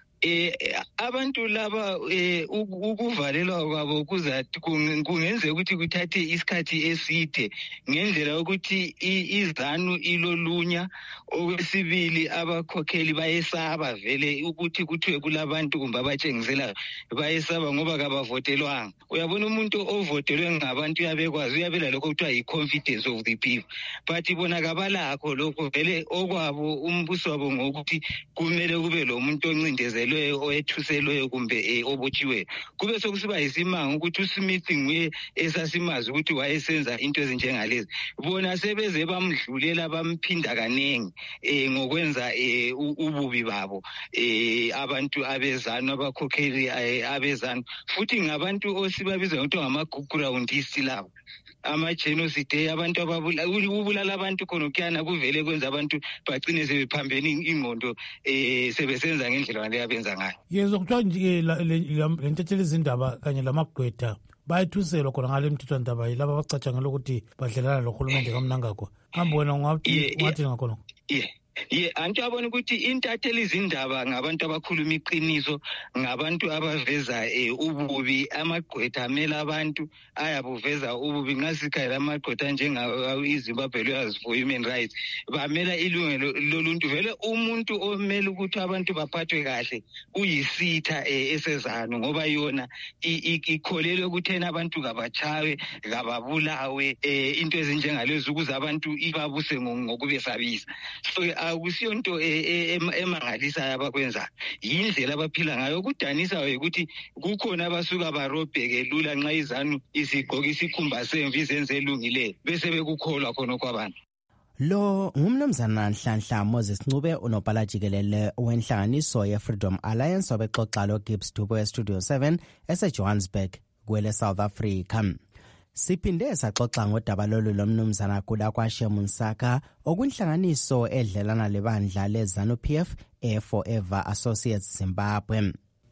Eh abantu laba eh ukuvalelwa kwabo kuzathi kungenze ukuthi kuthathe isikhathi eside ngendlela ukuthi izanu ilolunya. Okwesibili abakhokheli bayesaba vele ukuthi kuthiwe kulabantu kumbe abatshengisela bayesaba ngoba kabavotelwanga. Uyabona umuntu ovotelwe ngabantu uyabekwazi uyabela lokho kuthiwa yi-confidence of the people, but bona kabalakho lokho vele okwabo umbuso wabo ngokuthi kumele kube lo muntu oncindezelweyo oyethuselweyo kumbe obotshiweyo. Kube sokusiba yisimanga ukuthi uSmith nguye esasimazi ukuthi wayesenza into ezinjengalezi. Bona sebeze bamdlulela bamphinda kanengi eh ngokwenza eh ububi babo eh abantu abezana abakhokheli abezana futhi ngabantu osibabiza ukuthi ngamagroundist labo ama-genocide abantu ababulala abantu khona kuyana kuvele kwenza abantu bagcine sebephambene ingqondo eh sebesenza ngendlela le abenza ngayo. Yezo kuthiwa nje le ntetshela izindaba kanye lamagqwetha bayithuselwa khona ngale mthethwandaba yilaba abacatshangela ukuthi badlelana lohulumende kaMnangagwa. Hambe wena ungathi ngakhona? Yeah. Ye antu abona ukuthi intatheli izindaba ngabantu abakhuluma iqiniso, ngabantu abaveza ububi, amagqwetha amela abantu ayabuveza ububi. Ngasikhathi amagqwetha njengayiZimbabwe Lawyers for Human Rights bamela ilungelo loluntu. Vele umuntu omela ukuthi abantu baphathwe kahle uyisitha esezano ngoba yona ikholelwe ukuthi abantu kabachawe kababulawe into ezinjengalezi ukuze abantu ibabuse ngokubesabisa. So akusiyo into emangalisayo abakwenza, yindlela abaphila ngayo. Kudanisa ukuthi kukhona abasuka barobheke lula nxa izanu isigqoka isikhumba semvi izenze elungileyo bese bekukholwa khona kwabantu. Lo ngumnumzana Nhlanhla Moses Ncube unobhala jikelele wenhlanganiso ye-Freedom Alliance obexoxa lo Gibbs Dube e-Studio seven ese-Johannesburg kwele South Africa. Siphinde saxoxa ngodaba lolu lomnumzana Kula Kwashe Munsaka okunhlanganiso edlelana lebandla leZANU-P F e-Forever Associates Zimbabwe.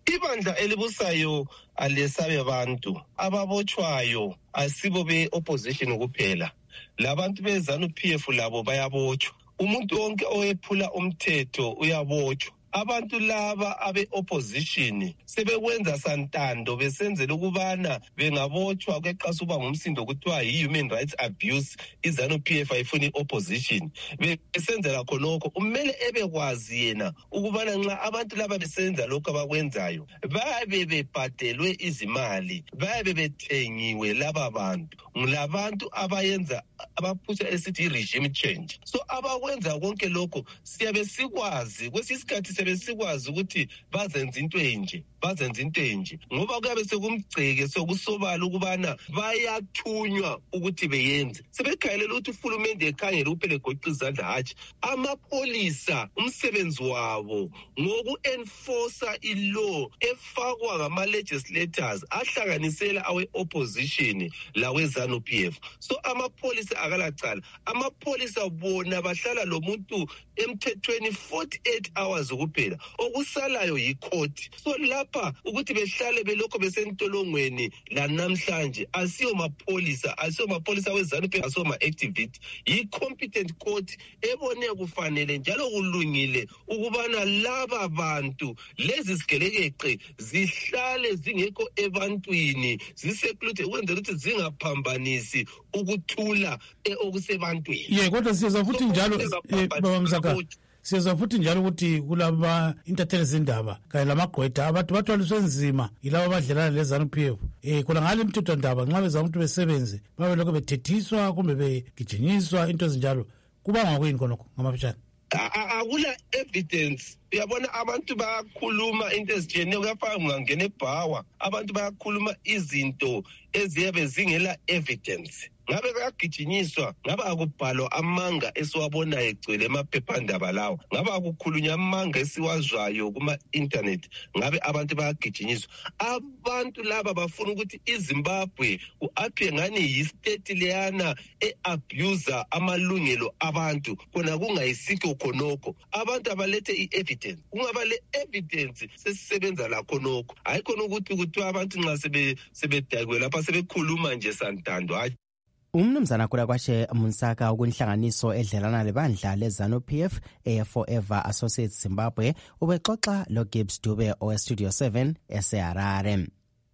ibandla elibusayo alesabe abantu ababotshwayo asibo be-opposition kuphela. Labantu be-ZANU-P F labo bayabotshwa. Umuntu wonke owephula umthetho uyabotshwa. Abantu laba abe-opposition sebekwenza santando besenzela ukubana bengabotshwa kweqasa uba ngumsindo kuthiwa yi-human rights abuse, i-ZANU-P F ayifuni i-opposition. Besenzela khonokho umele ebekwazi yena ukubana nxa abantu laba besenza lokho abakwenzayo bayabe bebhadelwe izimali, bayabe bethengiwe laba bantu nglabantu abayenza abaphusha esithi i-regime change. So abakwenza konke lokho siyabe sikwazi kwesisikhathi besikwazi ukuthi bazenza into enje bazenza into enje ngoba kuyabe sekumgceke sokusobala ukubana bayathunywa ukuthi beyenze. Sebekhayelela ukuthi uhulumende ekhangela uphele goqa izandla hatshi. Amapolisa umsebenzi wabo ngoku-enforcer i-law efakwa ngama-legislators ahlanganisela awe-opposition lawe-ZANU-P F. So amapolisa akalacala. Amapolisa bona bahlala lo muntu emthethweni forty-eight hours kuphela, okusalayo yicourt. So lapha ukuthi behlale belokho besentolongweni la namhlanje asiyo mapolisa, asiyo mapolisa weZANU-P F, asiyo ma-activist, yi-competent court ebone kufanele njalo kulungile ukubana laba bantu lezi sigelekeqe zihlale zingekho ebantwini, ziseclude ukwenzela ukuthi zingaphambanisi ukuthula okusebantwini. Ye kodwa siyaza futhi njalo baba Msaka, siyaza futhi njalo ukuthi kulaba intatheli zindaba kanye lamagqwetha abantu bathwaliswe nzima yilabo abadlelana le-ZANU-P F. Eh khona ngale mthethwa ndaba nxa beza umuntu besebenze babe lokho bethethiswa kumbe begijinyiswa into ezinjalo kubanga kuyini khonokho ngamafishane? Akula evidence. Uyabona abantu bayakhuluma into ezitshiyeneyo, kuyafana ungangena ebhawa abantu bayakhuluma izinto eziyabe zingela evidence. Ngabe bayagijinyiswa, ngabe akubhalwa amanga esiwabonayo egcwele emaphephandaba lawo, ngabe akukhulunywa amanga esiwazwayo kuma-internet, ngabe abantu bayagijinyiswa. Abantu laba bafuna ukuthi iZimbabwe ku-aphe ngani yi-state leyana e-abuser amalungelo abantu khona kungayisikho khonokho. Abantu abalethe i-evidence, kungaba le-evidence sesisebenza lakho nokho. Hayi khona ukuthi kuthiwa abantu nxa sebedakwe lapha sebekhuluma nje santando. Umnumzana Khulakwashe Munsaka ukunhlanganiso edlelana lebandla le-ZANU-P F e-Forever Associates Zimbabwe ubexoxa lo Gibbs Dube owe-Studio seven eseHarare.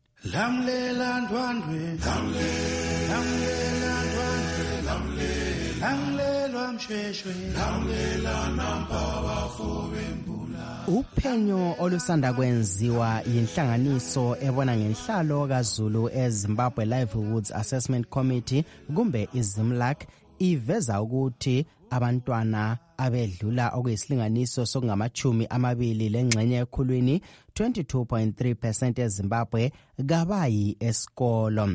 Lamlela ndwandwe, lamlela ndwandwe, lamlelwa msheshwe, lamlela nampa bafobe mbula. Uphenyo olusanda kwenziwa yinhlanganiso ebona ngenhlalo kaZulu eZimbabwe Livelihoods Assessment Committee kumbe iZimLAC iveza ukuthi abantwana abedlula okuyisilinganiso sokungamachumi amabili lengxenye ekhulwini twenty-two point three percent eZimbabwe kabayi esikolo.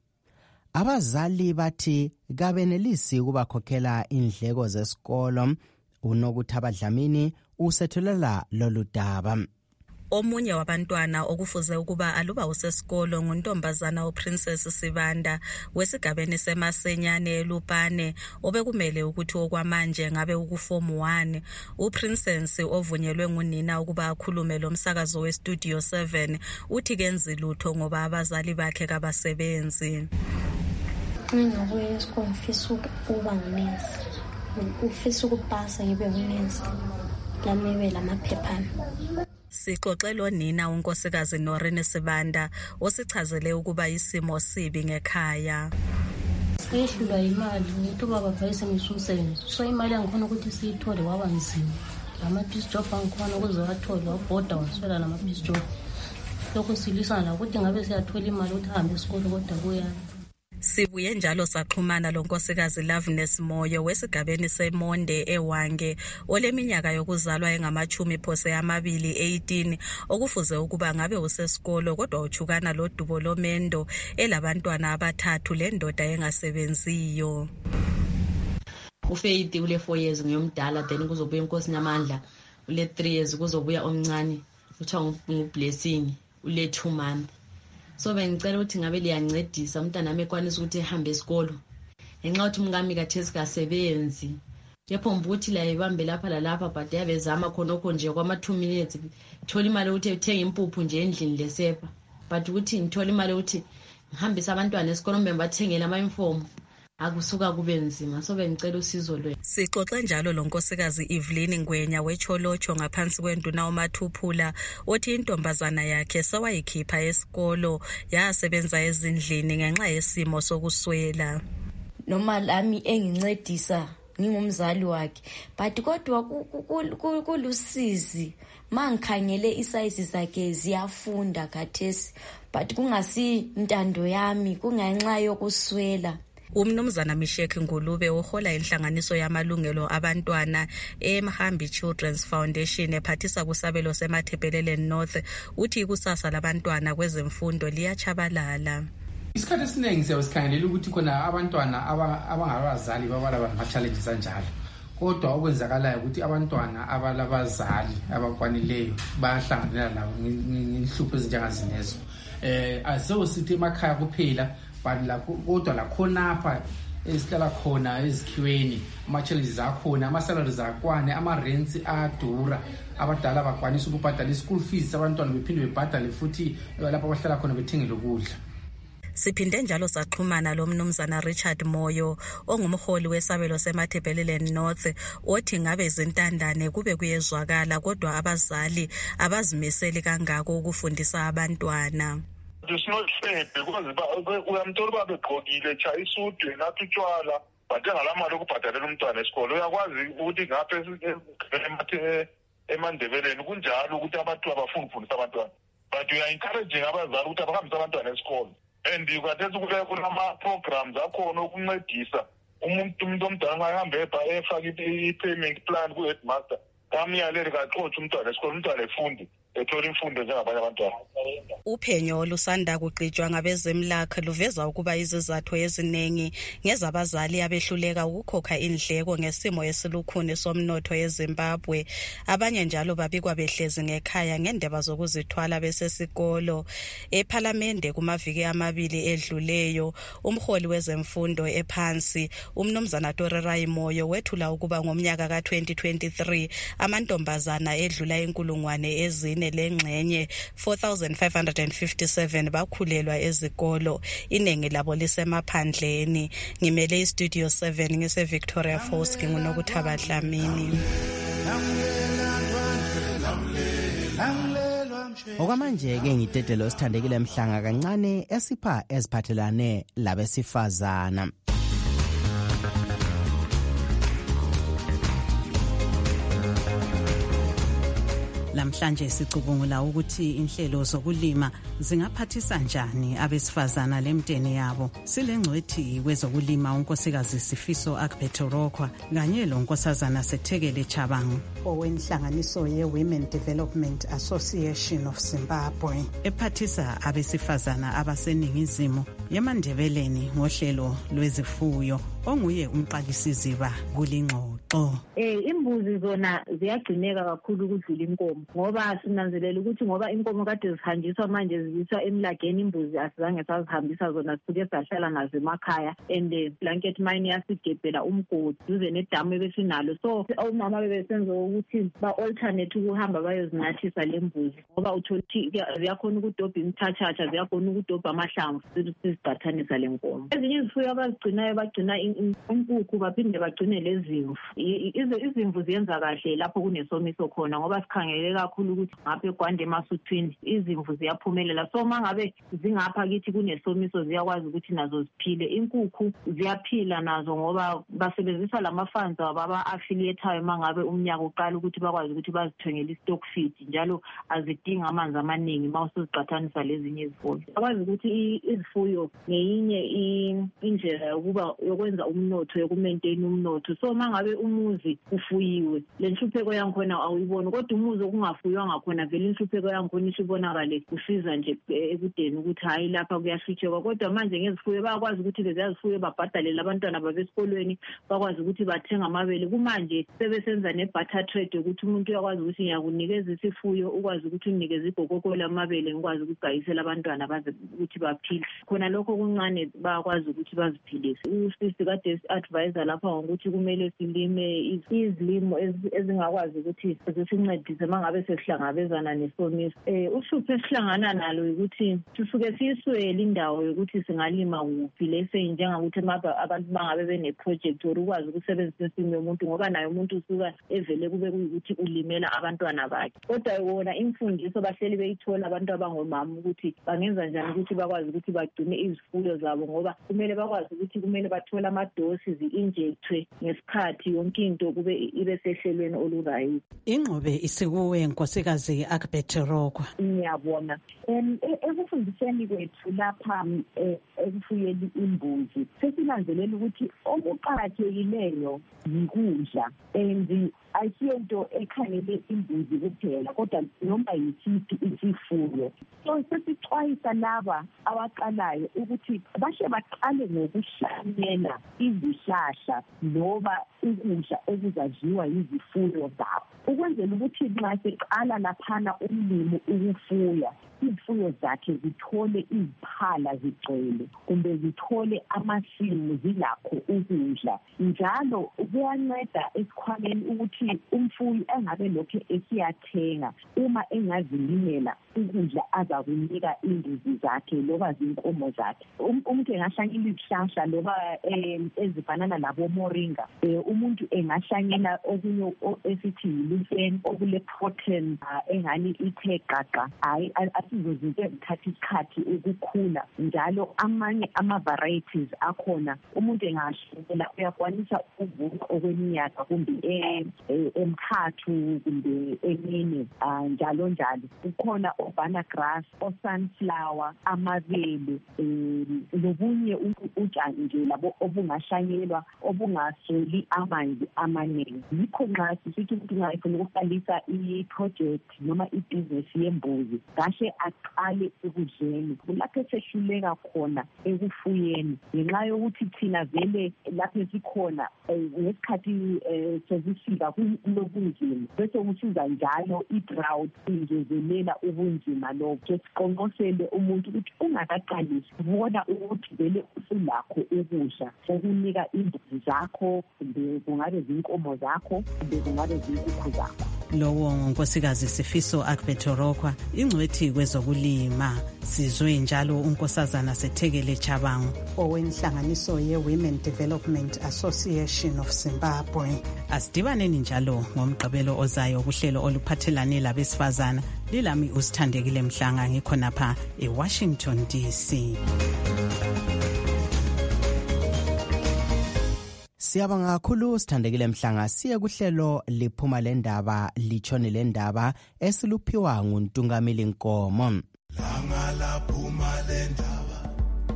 Abazali bathi kabenelisi ukubakhokhela indleko zesikolo. UNokuthaba Dlamini usethulela lolu daba. Omunye wabantwana okufuze ukuba aluba usesikolo nguntombazana uPrincess Sibanda wesigabeni semasenyane eLupane obekumele ukuthi okwamanje ngabe ukuform one. UPrincess ovunyelwe ngunina ukuba akhulume lo msakazo weStudio seven uthi kenzi lutho ngoba abazali bakhe kabasebenzi. Ngingabuye esikolo ngifisa ukuba ngunesi, ufisa ukupasa ngibe ngunesi lamibe lamaphephana. Sixoxelo nina unkosikazi Norine Sibanda osichazele ukuba isimo sibi ngekhaya. Siyehlulwa imali ngithi baba bhayise ngisumsebenzi, so imali angikhona ukuthi siyithole waba nzima. Lama-piece job angikhona ukuze wathole wabhoda waswela lama-piece job. Lokho silisana ukuthi ngabe siyathola imali ukuthi ahambe esikolo kodwa kuyani. Sibuye njalo saxhumana lonkosikazi Loveness Moyo wesigabeni seMonde eWange oleminyaka yokuzalwa engamachumi phose amabili eighteen okufuze ukuba ngabe usesikolo kodwa uchukana lodubo lomendo elabantwana abathathu lendoda engasebenziyo. uFaith ule four years ngiyomdala then kuzobuya inkosi Namandla ule three years kuzobuya omncane uthiwa nguBlessing ule two months. So bengicela ukuthi ngabe liyancedisa umntana nami ekwanisa ukuthi ehambe esikolo. Ngenxa ukuthi umngami kathesi kasebenzi yaphomba ukuthi la ibambe lapha lalapha but yabezama khonokho nje kwama-two minutes thola imali ukuthi uthenga impuphu nje endlini lesepa but ukuthi ngithola imali ukuthi ngihambise abantwana esikolombe bathengele ama-uniform akusuka kube nzima so bengicela usizo lwenu. Sixoxe njalo lo nkosikazi Evelyn Ngwenya wecholotsho ngaphansi kwenduna uMathuphula othi intombazana yakhe sewayikhipha esikolo yasebenza ezindlini ngenxa yesimo sokuswela. Noma lami engincedisa ngingumzali wakhe but kodwa kulusizi mangikhangele isize zakhe ziyafunda khathesi but kungasi intando yami kungenxa yokuswela. Umnumzana Mishek Ngulube uhola inhlanganiso yamalungelo abantwana eMhambi Children's Foundation ephathisa kusabelo seMathebelele North uthi ikusasa labantwana kwezemfundo liyachabalala. Isikhathi esiningi siyasikhangelela ukuthi khona abantwana abangabazali babala bama-challenges kanjalo, kodwa okwenzakalayo ukuthi abantwana abalabazali abakwanileyo bayahlangana labo ngenhlupho ezinjengazinezo. Eh asewusithi emakhaya kuphela kodwa lakhonapha esihlala khona ezikhiweni ama-challenges akhona, ama-salaries akwane, ama-rents adura, abadala bakwanisa ukubhadala i-school fees abantwana bephinde bebhadale futhi lapho abahlala khona bethengele ukudla. Siphinde njalo saxhumana lo mnumzana Richard Moyo ongumholi wesabelo seMathebelele North othi ngabe izintandane kube kuyezwakala kodwa abazali abazimiseli kangako ukufundisa abantwana. It's not fair because uyamthola uba begqokile cha isudwe nathi utshwala badenga la mali ukubhadalela umntwana esikolo. Uyakwazi ukuthi ngapha eMandebeleni kunjalo ukuthi abantu abafuni ukufundisa abantwana, but we are encouraging abazali ukuthi abahambise abantwana esikolo. And ukathetha ukuthi kunama-programs akhona ukuncedisa umuntu umuntu omdala ngahambe efake i-payment plan ku-headmaster kamyalele kaxotshe umntwana esikolo, umntwana efunde ethola imfundo njengabanye abantwana. Uphenyo olusanda kuqitshwa ngabezemlakha luveza ukuba izizathu eziningi ngezabazali abehluleka ukukhokha indleko ngesimo esilukhuni somnotho eZimbabwe. Abanye njalo babikwa behlezi ngekhaya ngendaba zokuzithwala besesikolo. Ephalamende kumaviki amabili edluleyo umholi wezemfundo ephansi umnumzana Torerai Moyo wethula ukuba ngomnyaka ka twenty twenty-three amantombazana edlula inkulungwane ezine lengxenye four thousand five hundred fifty-seven bakhulelwa ezikolo, iningi labo lisemaphandleni. Ngimele iStudio seven ngise Victoria Falls ngingunokuthaba Dlamini. Okwamanje ke ngidedelo sithandekile mhlanga kancane esipha eziphathelane labesifazana. Lamhlanje sicubungula ukuthi inhlelo zokulima zingaphathisa njani abesifazana lemteni yabo. Silengcwethi kwezokulima unkosikazi Sifiso Akbetorokwa kanye lo nkosazana Sethekele Chabangu owenhlanganiso ye Women Development Association of Zimbabwe ephathisa abesifazana abaseningizimu yeMandebeleni ngohlelo lwezifuyo onguye umqakisiziba kulingxoxo. Eh imbuzi zona ziyagcineka kakhulu ukudlula inkomo ngoba sinanzelela ukuthi ngoba inkomo kade zihanjiswa manje zibiswa emlageni, imbuzi asizange sazihambisa zona, sike sahlala nazo emakhaya and blanket mine yasigebhela umgodi duze nedamu ebesinalo, so omama bebesenza ukuthi ba-alternate ukuhamba bayozinathisa lembuzi ngoba uthola ukuthi ziyakhona ukudobha imthathatha, ziyakhona ukudobha amahlamvu sizibhathanisa lenkomo. Ezinye izifuyo abazigcinayo bagcina inkukhu baphinde bagcine lezimvu. Izimvu ziyenza kahle lapho kunesomiso khona ngoba sikhangele kakhulu ukuthi ngapha eGwande eMasuthwini izimvu ziyaphumelela, so mangabe zingapha kithi kunesomiso ziyakwazi ukuthi nazo ziphile. Inkukhu ziyaphila nazo ngoba basebenzisa lamafunds ababa affiliateayo mangabe umnyaka uqala ukuthi bakwazi ukuthi bazithengele istock feed, njalo azidinga amanzi amaningi mawusiziqathanisa lezinye izifuyo. Bakwazi ukuthi izifuyo ngeyinye indlela yokuba yokwenza umnotho, yokumaintain umnotho. So mangabe umuzi ufuyiwe le nhlupheko yankhona awuyiboni, kodwa umuzi okungafuywa ngakhona vele inhlupheko yankhona isibonakale usiza nje ekudeni ukuthi hayi lapha kuyahlutshekwa. Kodwa manje ngezifuyo bayakwazi ukuthi bezifuyo babhadalele abantwana babesikolweni, bakwazi ukuthi bathenga amabele. Kumanje sebesenza ne-barter trade ukuthi umuntu uyakwazi ukuthi ngiyakunikeza isifuyo ukwazi ukuthi unikeze igokoko lamabele ngikwazi ukugayisela abantwana baze ukuthi baphile. Khona lokho kuncane bayakwazi ukuthi baziphilise. Usisi kade advisor lapha ngokuthi kumele silime sine izilimo ezingakwazi ukuthi zisincedise mangabe sesihlangabezana nesomiso. Eh uhlupho esihlangana nalo ukuthi sisuke siyiswele indawo yokuthi singalima kuphi lese njengokuthi abantu bangabe bene project or ukwazi ukusebenzisa insimi yomuntu ngoba nayo umuntu usuka evele kube kuyikuthi ulimela abantwana bakhe. Kodwa wona imfundiso bahleli beyithola abantu abangomama ukuthi bangenza njani ukuthi bakwazi ukuthi bagcine izifuyo zabo ngoba kumele bakwazi ukuthi kumele bathole amadosi zi-injectwe ngesikhathi yonke into kube ibe sehlelweni olurayithi. Ingqobe isikuwe nkosikazi Agbet Rokwa. Ngiyabona. Em ekufundiseni kwethu lapha ekufuyeni imbuzi sesinanzelela ukuthi okuqhakathekileyo yikudla and ayisiyonto ekhangele imbuzi kuphela kodwa noma yisiphi isifuyo. So sesixwayisa laba abaqalayo ukuthi bashe baqale ngokuhlanyela izihlahla noma ukudla okuzadliwa yizifuyo zabo ukwenzela ukuthi nxa seqala laphana umlimi ukufuya izifuyo zakhe zithole iziphala zigcwele kumbe zithole amasimu zilakho ukudla. Njalo kuyanceda esikhwameni ukuthi umfuyi engabe lokho esiyathenga uma engazilimela ukudla azakunika imbuzi zakhe loba zinkomo zakhe. Umuntu engahlanyela izihlahla loba ezifanana labo moringa, umuntu engahlanyela okunye esithi yilufeni okule protein engani ithe gaga hayi asizozinto ezithatha isikhathi ukukhula. Njalo amanye ama varieties akhona umuntu engahlanyela uyakwanisa ukuvuna okweminyaka kumbe emkhathu kumbe emine njalo njalo. Kukhona obana grass, o sunflower, amabele lobunye utshani nje labo obungahlanyelwa obungasweli amanzi amaningi. Yikho nxa sisithi umuntu ngayifuna ukuqalisa i-project noma i-business yembuzi kahle aqale ekudleni kulapho sehluleka khona ekufuyeni ngenxa yokuthi thina vele lapho sikhona ngesikhathi sezifika kulobunzima bese kusiza njalo i-drought ingezelela ubunzima lobo. Siqonqosele umuntu ukuthi ungakaqalisi bona ukuthi vele usulakho ukudla okunika imbuzi zakho kumbe kungabe zinkomo zakho kumbe kungabe zinkukhu zakho. Lowo nkosikazi Sifiso Agbet Rokwa ingcwethi kwezokulima. Sizwe njalo unkosazana Sethekele Chabangu owenhlanganiso ye-Women Development Association of Zimbabwe. Asidibaneni njalo ngomgqibelo ozayo kuhlelo oluphathelane labesifazana. Lilami uSithandekile Mhlanga ngikhonapha eWashington D C. Siyabonga kakhulu Sithandekile Mhlanga. Siye kuhlelo liphuma lendaba litshone lendaba esiluphiwa nguNtungamili Nkomo. Langa laphuma lendaba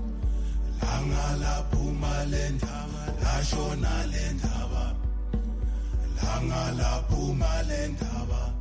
Langa laphuma lendaba lashona lendaba Langa laphuma lendaba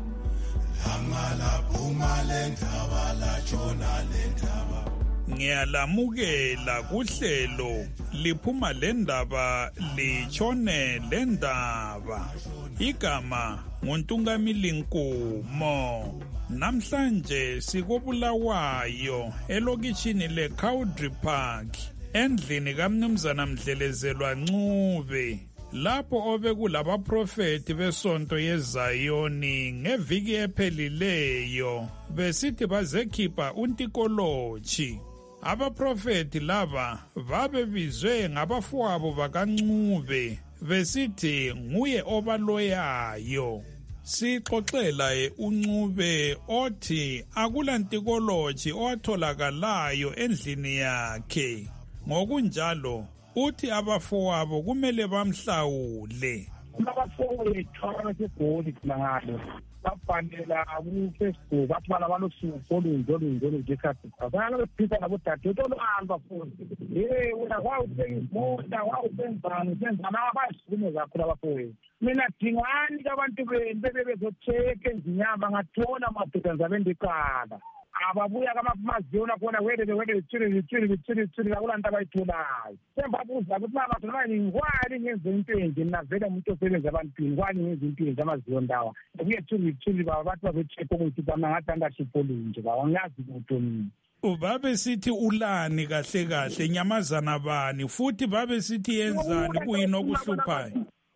Langa laphuma lendaba lashona lendaba. Ngiyalamukela kuhlelo liphuma lendaba litshone lendaba. Igama nguNtungamili Nkomo. Namhlanje sikobulawayo elokishini leCowdry Park endlini kaMnumzana Mdlelezelwa Ncube lapho obekulabaprofeti besonto yeZayoni ngeviki ephelileyo besithi bazekhipha untikolochi. Abaprofeti laba babebizwe ngabafowabo bakaNcube besithi nguye obaloyayo. Sixoxela uNcube othi akulantikolochi owatholakalayo endlini yakhe. Ngokunjalo uthi abafowabo kumele bamhlawule. Abafowethu abasegoli ngalo babhanela ku-Facebook bathi bana balosuku olunje olunje olunje ekhasi abana bephisa nabodadewethu olwalo bafundi ye wena kwawuthenga imota kwawusenzani usenzani abayisukume kakhulu abafowethu. Mina dingani kabantu benu bebe bezocheka enzinyama ngathola amadoda nzabendiqala ababuya kamaziyona khona wele wele litsiri litsiri litsiri litsiri kakulanto abayitholayo. Sembabuza ukuthi mama thina ngwani ngenze into enje mina vele umuntu osebenza abantwini kwani ngenze into enje amaziyona ndawa kuye litsiri litsiri baba bathi bazocheka ukuthi bana ngathi angahlipholwe nje baba ngiyazi ukuthi mina ubabe sithi ulani kahle kahle nyamazana bani futhi babe sithi yenzani kuyini okuhluphayo.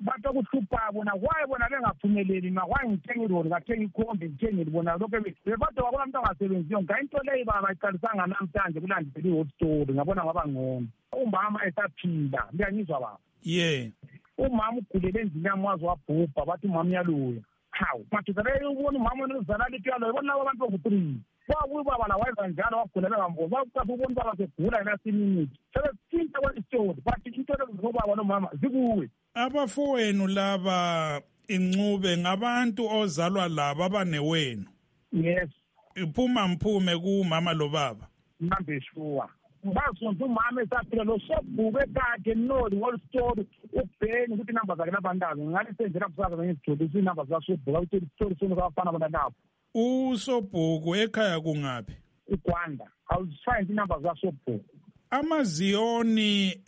bathi okuhluphayo bona kwaye bona bengaphumeleli makwaye ngithenga iroli ngathenga ikhombi ngithengeli bona lokho bebade wakona umuntu angasebenziyo ngayinto leyo bakayiqalisanga namhlanje kulandisela i-hot story ngabona ngaba ngcono umama esaphila ngiyangizwa baba ye umama ugulele endlini yami wazi wabhubha bathi umama uyaluya hawu madoda leyo ubona umama onozala lithi uyaloya bona labo abantu boku-three kwakuye ubaba la wayenza njalo wagula bengamboni bakucathi ubona ubaba segula nasi-minute sebethinta kwestori bathi into lezobaba nomama zikuwe abafowenu laba incube ngabantu ozalwa labo abanewenu yes iphuma mphume kumama lo baba mhambe shuwa bazonke umama esaphila lo sobhuke kade noli whole story ubheni ukuthi inamba zakhe nabantazi ngalisenzela kusasa ngizijolisa inamba zikasobhuka ukuthi story sona kwafana bona lapho usobhuku ekhaya kungaphi uGwanda awuzifind inamba zikasobhuku amaziyoni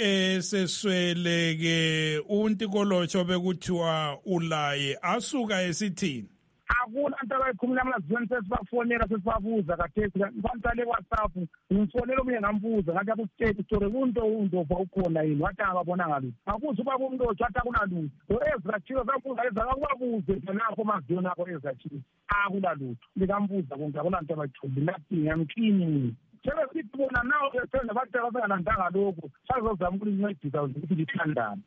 esesweleke untikolotsho bekuthiwa ulaye asuka esithini akuna nto abayikhumula amaziyoni sesibafonela sesibabuza kathesi bantale WhatsApp ngimfonela omunye ngambuza ngathi akusitshela story kunto undova ukhona yini wathi akabonanga lutho akuze ubaba umnotho wathi akunalutho lo-Ezra Chizo sambuza Ezra akubabuze nakho amaziyoni akho Ezra Chizo akulalutho likambuza konke akulanto abayithumbi nothing yamklini mina sebesithi bona nawo besena bathi abasengalandanga lokhu sazozama ukulincedisa ukuthi lithandane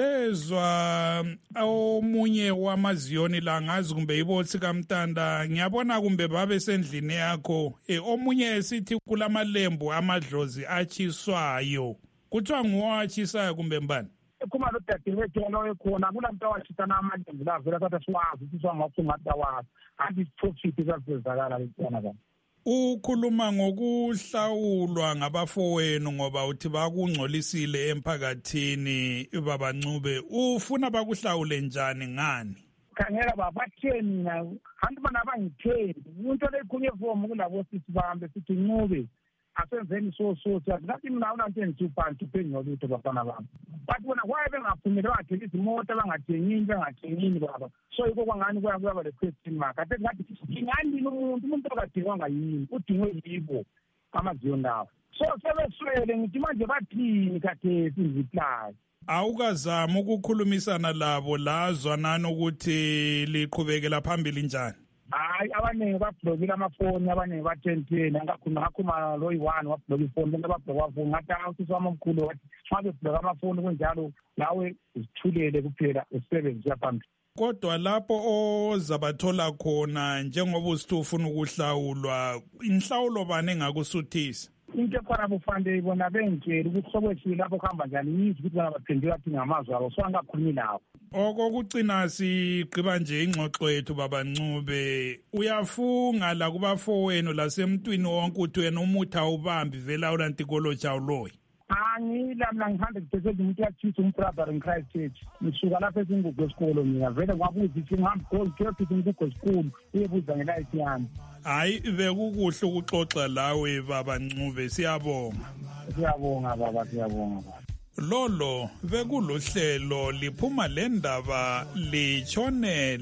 sezwa omunye wamaziyoni la ngazi kumbe ibotsi kaMtanda ngiyabona kumbe babe sendlini yakho e, omunye esithi kulamalembu amadlozi achiswayo kuthiwa nguwachisayo kumbe mbani kuma lo dadewethu loyo khona kulanto awachitana amalembu la vela kathi siwazi ukuthi swangafungathi awazi anti profit zasezakala letsana bani ukhuluma ngokuhlawulwa ngabafowenu ngoba uthi bakungcolisile emphakathini babancube ufuna bakuhlawule njani ngani khangela babatheni mina abantu bana bangithembi into lekhunye form kulabo sisi bambe sithi ncube asenzeni so so ngathi mina unanto engithuphanti uphenyo lutho bafana bami bathi bona kwaye bengaphumeli bathela izimoto bangathengini bengathengini baba so yiko kwangani kuyaba le question mark ade ngathi ingani umuntu umuntu okadingwanga yini udingwe yibo amaziyoni lawo so sebeswele ngithi manje bathini kathesi ngiply awukazama ukukhulumisana labo lazwanana ukuthi liqhubekela phambili njani hayi abaningi bablokile amafoni abaningi bathenteni angakhuluma ngakhuluma lo yi-one wabloka ifoni lento babloka wafoni ngathi awusisi wami omkhulu wathi xa bebloka amafoni kunjalo nawe uzithulele kuphela usebenzi uyaphambili kodwa lapho ozabathola khona njengoba usithi ufuna ukuhlawulwa inhlawulo bani engakusuthisa into ekhona bufanele bona bengitshela ukuthi sokwethile lapho kuhamba njani yizi ukuthi bona baphendula athi ngamazwi abo so angakhulumi nawo okokucina sigqiba nje ingxoxo yethu babancube uyafunga la kubafowenu lasemntwini wonke uthi wena umuthi awubambi vela ulantikolotsha awuloyi angila mina ngi-hundred percent umuntu uyathisa umbrother in Christ Church ngisuka lapho esingugo esikolo mina vele ngabuza ithi ngihambe ngiyothithi ingugo esikhulu uyebuza ngelayithi yami hayi bekukuhle ukuxoxa lawe babancube siyabonga siyabonga baba siyabonga baba lolo bekuluhlelo liphuma lendaba litshone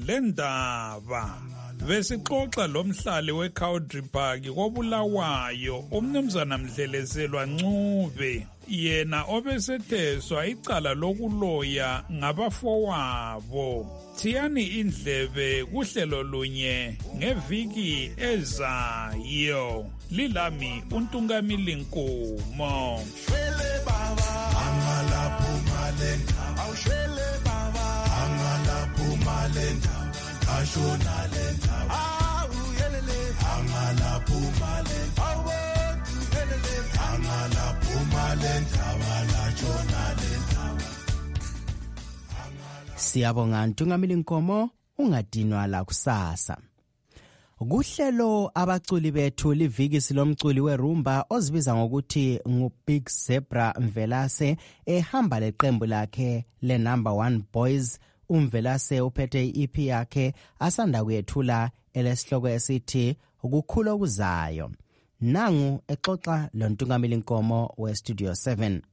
lendaba besixoxa lomhlali weCowdry Park kobulawayo umnumzana Mdlelezelwa Ncube yena obesetheswa icala lokuloya ngabafowabo thiyani indlebe kuhlelo lunye ngeviki ezayo lilami uNtungamili Nkomo awushele baba angalaphuma lendaba ashona lendaba awuyelele angalaphuma lendaba awubontu yelele angalaphuma lendaba lashona lendaba Siyabonga Ntungamili Nkomo ungadinwa la kusasa kuhlelo abaculi bethu liviki lomculi werumba ozibiza ngokuthi nguBig Zebra Mvelase ehamba leqembu lakhe le number one boys uMvelase uphethe i-E P yakhe asanda kuyethula elesihloko esithi ukukhula okuzayo nangu exoxa lo Ntungamili Nkomo we Studio seven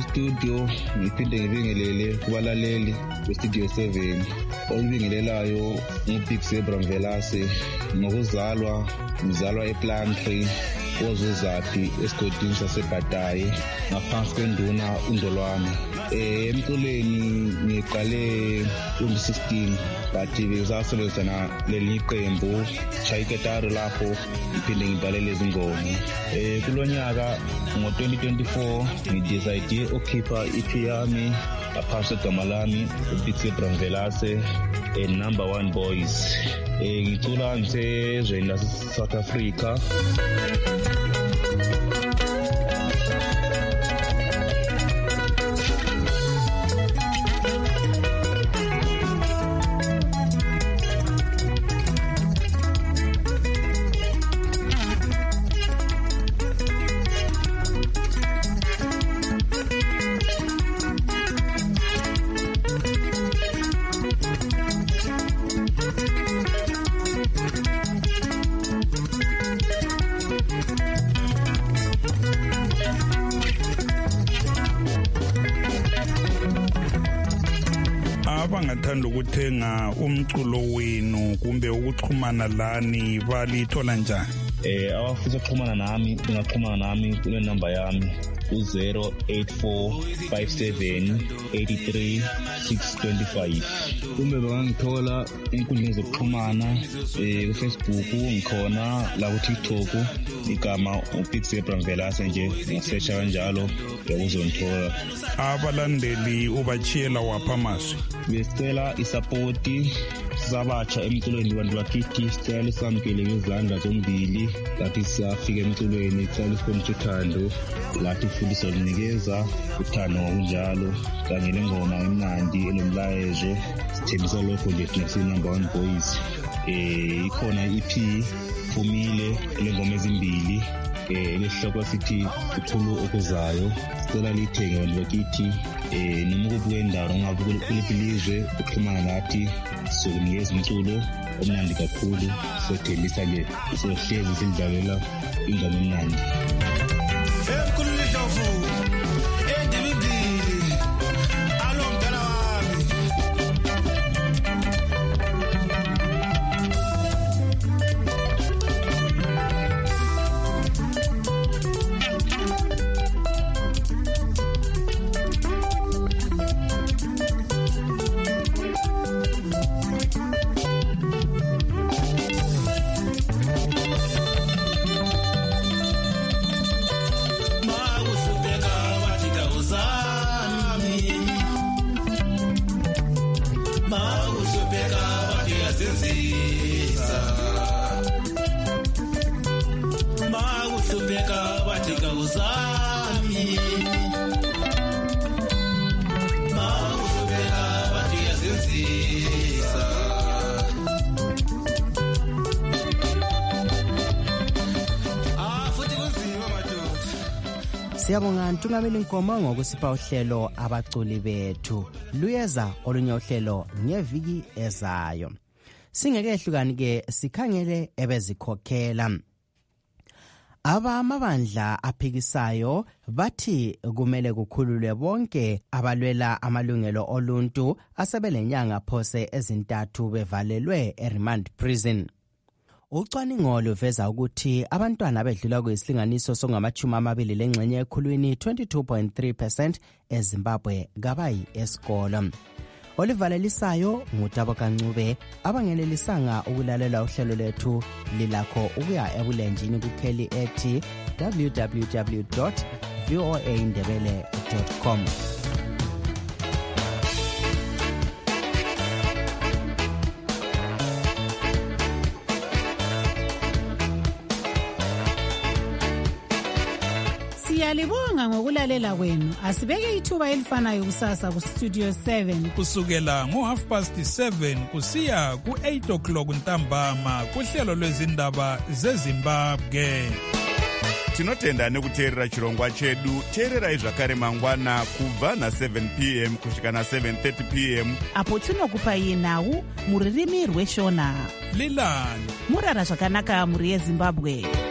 studio ngiphinde ngibingelele kubalaleli bestudio seven. Olubingelelayo nguBig Zebra Mvelase, ngokuzalwa ngizalwa ePlantry ozuzaphi esigodini sasebhadayi ngaphansi kwenduna uNdolwane. Eh emculweni ngiqale twenty sixteen but besasebenzana leli qembu Chayiketaro lapho ngiphinde ngibhalele izingoma. Eh kulonyaka ngo twenty twenty-four ngidecide ukukhipha I P yami ngaphansi kwegama lami uBig Zebra Mvelase and number one boys. Eh ngicula ngisezweni lase South Africa. abangathanda ukuthenga umculo wenu kumbe ukuxhumana lani balithola njani? Eh abafisa ukuxhumana nami bengaxhumana nami kule number yami u zero eight four five seven eight three six two five. Kumbe bangangithola enkundleni zokuxhumana eh ku Facebook ngikhona la ku TikTok igama uBig Zebra Mvelase nje ngisearch kanjalo uyazongithola. Abalandeli ubachiyela wapha amazwi besicela isupporti sabatsha emculweni bantu bakithi, sicela samkele ngezandla zombili lathi siyafika emculweni, sicela isibonise uthando lathi futhi sokunikeza uthando ngokunjalo kanye lengoma emnandi enomlayezo sithembisa lokho nje thina number one boys. Eh ikhona I P Phumile lengoma ezimbili eh lesihloko sithi uthulu okuzayo, sicela lithenge abantu bakithi. Eh noma kubuye indawo ngabe kulipilizwe uxhumana nathi sokunikeza umculo omnandi kakhulu, sothembisa ke sohlezi sidlalela ingoma emnandi. Siyabonga Ntungameli Nkomo ngokusipha uhlelo abaculi bethu. Luyeza olunye uhlelo ngeviki ezayo. Singekehlukani ke sikhangele ebezikhokhela. Abamabandla aphikisayo bathi kumele kukhululwe bonke abalwela amalungelo oluntu asebelenyanga phose ezintathu bevalelwe eRemand Prison. Ucwaningo luveza ukuthi abantwana bedlula kuyisilinganiso songamachumi amabili lengxenye ekhulwini twenty-two point three percent eZimbabwe kabayi esikolo. Olivalelisayo ngutabo kancube abangenelisanga ukulalela uhlelo lethu lilakho ukuya ebulenjini kukheli ethi w w w dot voa ndebele dot com. Siyalibonga ngokulalela kwenu. Asibeke ithuba elifanayo kusasa ku Studio seven kusukela ngo half past seven kusiya ku eight o'clock ntambama kuhlelo lwezindaba zeZimbabwe. Tinotenda nekuteerera chirongwa chedu. Teererai zvakare mangwana kubva na seven p m kusvika na seven thirty p m apo tinokupai nhau muririmi rweshona. Lilani murara zvakanaka muri yeZimbabwe.